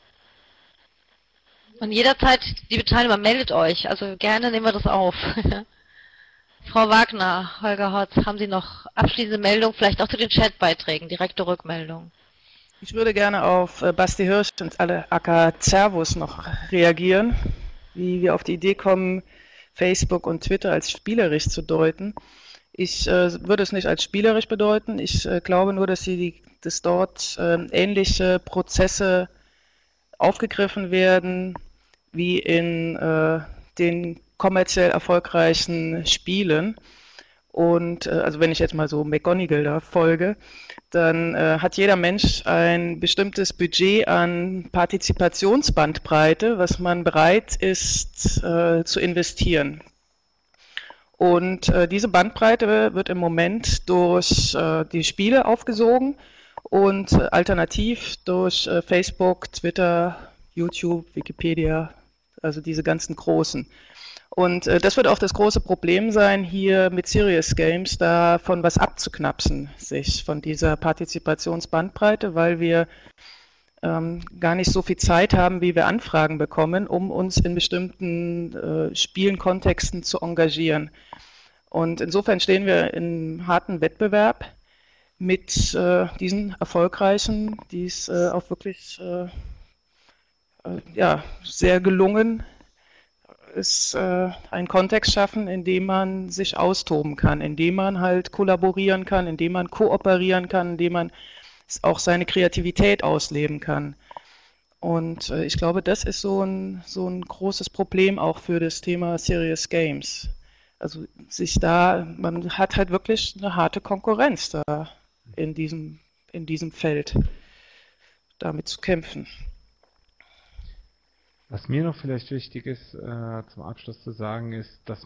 Und jederzeit, liebe Teilnehmer, meldet euch. Also gerne nehmen wir das auf. Frau Wagner, Holger Hotz, haben Sie noch abschließende Meldung, vielleicht auch zu den Chatbeiträgen, direkte Rückmeldung? Ich würde gerne auf Basti Hirsch und alle aka Servus noch reagieren, wie wir auf die Idee kommen, Facebook und Twitter als spielerisch zu deuten. Ich würde es nicht als spielerisch bedeuten. Ich glaube nur, dass dort ähnliche Prozesse aufgegriffen werden wie in den kommerziell erfolgreichen Spielen. Und also wenn ich jetzt mal so McGonagall da folge, dann hat jeder Mensch ein bestimmtes Budget an Partizipationsbandbreite, was man bereit ist zu investieren. Und diese Bandbreite wird im Moment durch die Spiele aufgesogen und alternativ durch Facebook, Twitter, YouTube, Wikipedia, also diese ganzen großen. Und das wird auch das große Problem sein, hier mit Serious Games davon was abzuknapsen, sich von dieser Partizipationsbandbreite, weil wir gar nicht so viel Zeit haben, wie wir Anfragen bekommen, um uns in bestimmten Spielenkontexten zu engagieren. Und insofern stehen wir in harten Wettbewerb mit diesen Erfolgreichen, die es auch wirklich sehr gelungen ist, einen Kontext schaffen, in dem man sich austoben kann, in dem man halt kollaborieren kann, in dem man kooperieren kann, in dem man auch seine Kreativität ausleben kann. Und ich glaube, das ist so ein großes Problem auch für das Thema Serious Games. Also man hat halt wirklich eine harte Konkurrenz da in diesem Feld, damit zu kämpfen. Was mir noch vielleicht wichtig ist, zum Abschluss zu sagen, ist, dass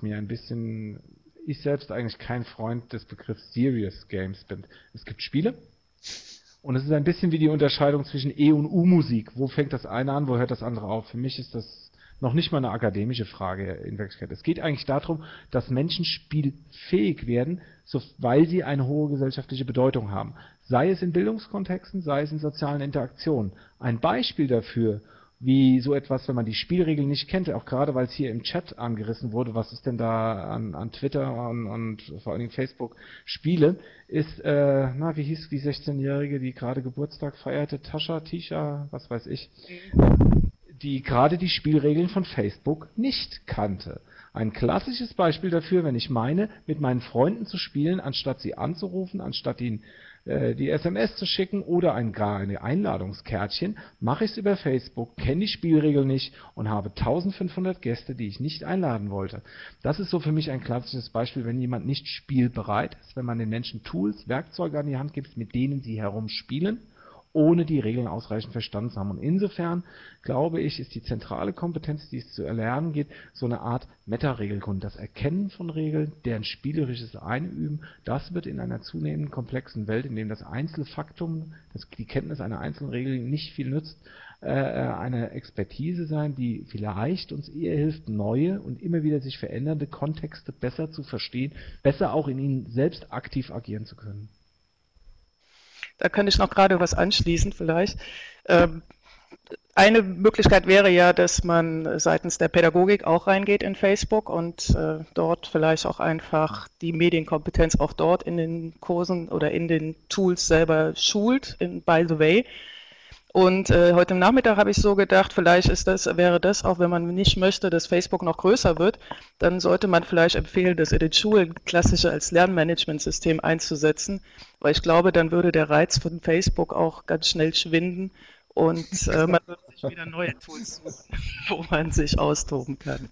ich selbst eigentlich kein Freund des Begriffs Serious Games bin. Es gibt Spiele und es ist ein bisschen wie die Unterscheidung zwischen E- und U-Musik. Wo fängt das eine an, wo hört das andere auf? Für mich ist das noch nicht mal eine akademische Frage in Wirklichkeit. Es geht eigentlich darum, dass Menschen spielfähig werden, weil sie eine hohe gesellschaftliche Bedeutung haben. Sei es in Bildungskontexten, sei es in sozialen Interaktionen. Ein Beispiel dafür, wie so etwas, wenn man die Spielregeln nicht kennt, auch gerade weil es hier im Chat angerissen wurde, was ist denn da an Twitter und vor allen Dingen Facebook Spiele, ist, wie hieß die 16-Jährige, die gerade Geburtstag feierte, Tisha, was weiß ich, die gerade die Spielregeln von Facebook nicht kannte. Ein klassisches Beispiel dafür, wenn ich meine, mit meinen Freunden zu spielen, anstatt sie anzurufen, anstatt ihnen die SMS zu schicken oder gar eine Einladungskärtchen, mache ich es über Facebook, kenne die Spielregeln nicht und habe 1500 Gäste, die ich nicht einladen wollte. Das ist so für mich ein klassisches Beispiel, wenn jemand nicht spielbereit ist, wenn man den Menschen Tools, Werkzeuge an die Hand gibt, mit denen sie herumspielen, ohne die Regeln ausreichend verstanden zu haben. Und insofern, glaube ich, ist die zentrale Kompetenz, die es zu erlernen geht, so eine Art Meta-Regelkunde. Das Erkennen von Regeln, deren spielerisches Einüben, das wird in einer zunehmend komplexen Welt, in dem das Einzelfaktum, die Kenntnis einer einzelnen Regel nicht viel nützt, eine Expertise sein, die vielleicht uns eher hilft, neue und immer wieder sich verändernde Kontexte besser zu verstehen, besser auch in ihnen selbst aktiv agieren zu können. Da kann ich noch gerade was anschließen vielleicht. Eine Möglichkeit wäre ja, dass man seitens der Pädagogik auch reingeht in Facebook und dort vielleicht auch einfach die Medienkompetenz auch dort in den Kursen oder in den Tools selber schult, by the way. Und heute Nachmittag habe ich so gedacht, vielleicht wäre das auch, wenn man nicht möchte, dass Facebook noch größer wird, dann sollte man vielleicht empfehlen, das in den Schulen klassische als Lernmanagementsystem einzusetzen, weil ich glaube, dann würde der Reiz von Facebook auch ganz schnell schwinden und man würde sich wieder neue Tools suchen, wo man sich austoben kann.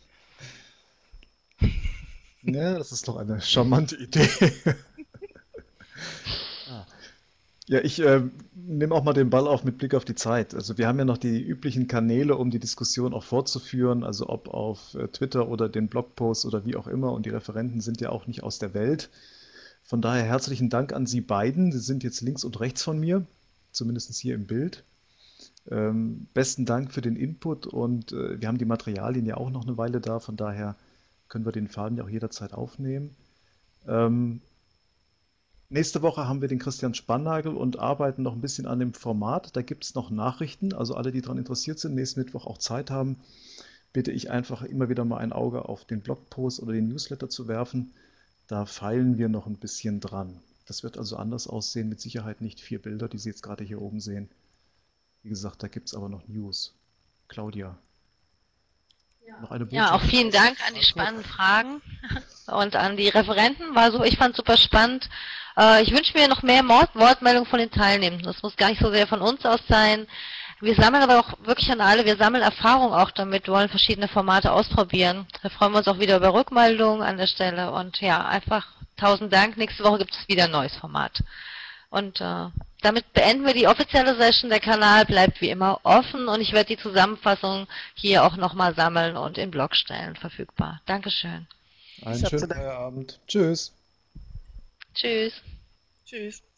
Ja, das ist doch eine charmante Idee. Ja, ich nehme auch mal den Ball auf mit Blick auf die Zeit. Also wir haben ja noch die üblichen Kanäle, um die Diskussion auch fortzuführen, also ob auf Twitter oder den Blogposts oder wie auch immer. Und die Referenten sind ja auch nicht aus der Welt. Von daher herzlichen Dank an Sie beiden. Sie sind jetzt links und rechts von mir, zumindest hier im Bild. Besten Dank für den Input und wir haben die Materialien ja auch noch eine Weile da. Von daher können wir den Faden ja auch jederzeit aufnehmen. Ähm, Nächste Woche haben wir den Christian Spannagel und arbeiten noch ein bisschen an dem Format. Da gibt es noch Nachrichten. Also alle, die daran interessiert sind, nächsten Mittwoch auch Zeit haben, bitte ich einfach immer wieder mal ein Auge auf den Blogpost oder den Newsletter zu werfen. Da feilen wir noch ein bisschen dran. Das wird also anders aussehen, mit Sicherheit nicht 4 Bilder, die Sie jetzt gerade hier oben sehen. Wie gesagt, da gibt es aber noch News. Claudia, noch eine Ja, auch Botschaft? vielen Dank an die spannenden Fragen und an die Referenten. Ich fand super spannend. Ich wünsche mir noch mehr Wortmeldungen von den Teilnehmenden. Das muss gar nicht so sehr von uns aus sein. Wir sammeln aber auch wirklich an alle, wir sammeln Erfahrung auch damit, wollen verschiedene Formate ausprobieren. Da freuen wir uns auch wieder über Rückmeldungen an der Stelle. Und ja, einfach 1000 Dank. Nächste Woche gibt es wieder ein neues Format. Und damit beenden wir die offizielle Session. Der Kanal bleibt wie immer offen und ich werde die Zusammenfassung hier auch nochmal sammeln und im Blog stellen, verfügbar. Dankeschön. Einen schönen Feierabend. Tschüss. Tschüss. Tschüss.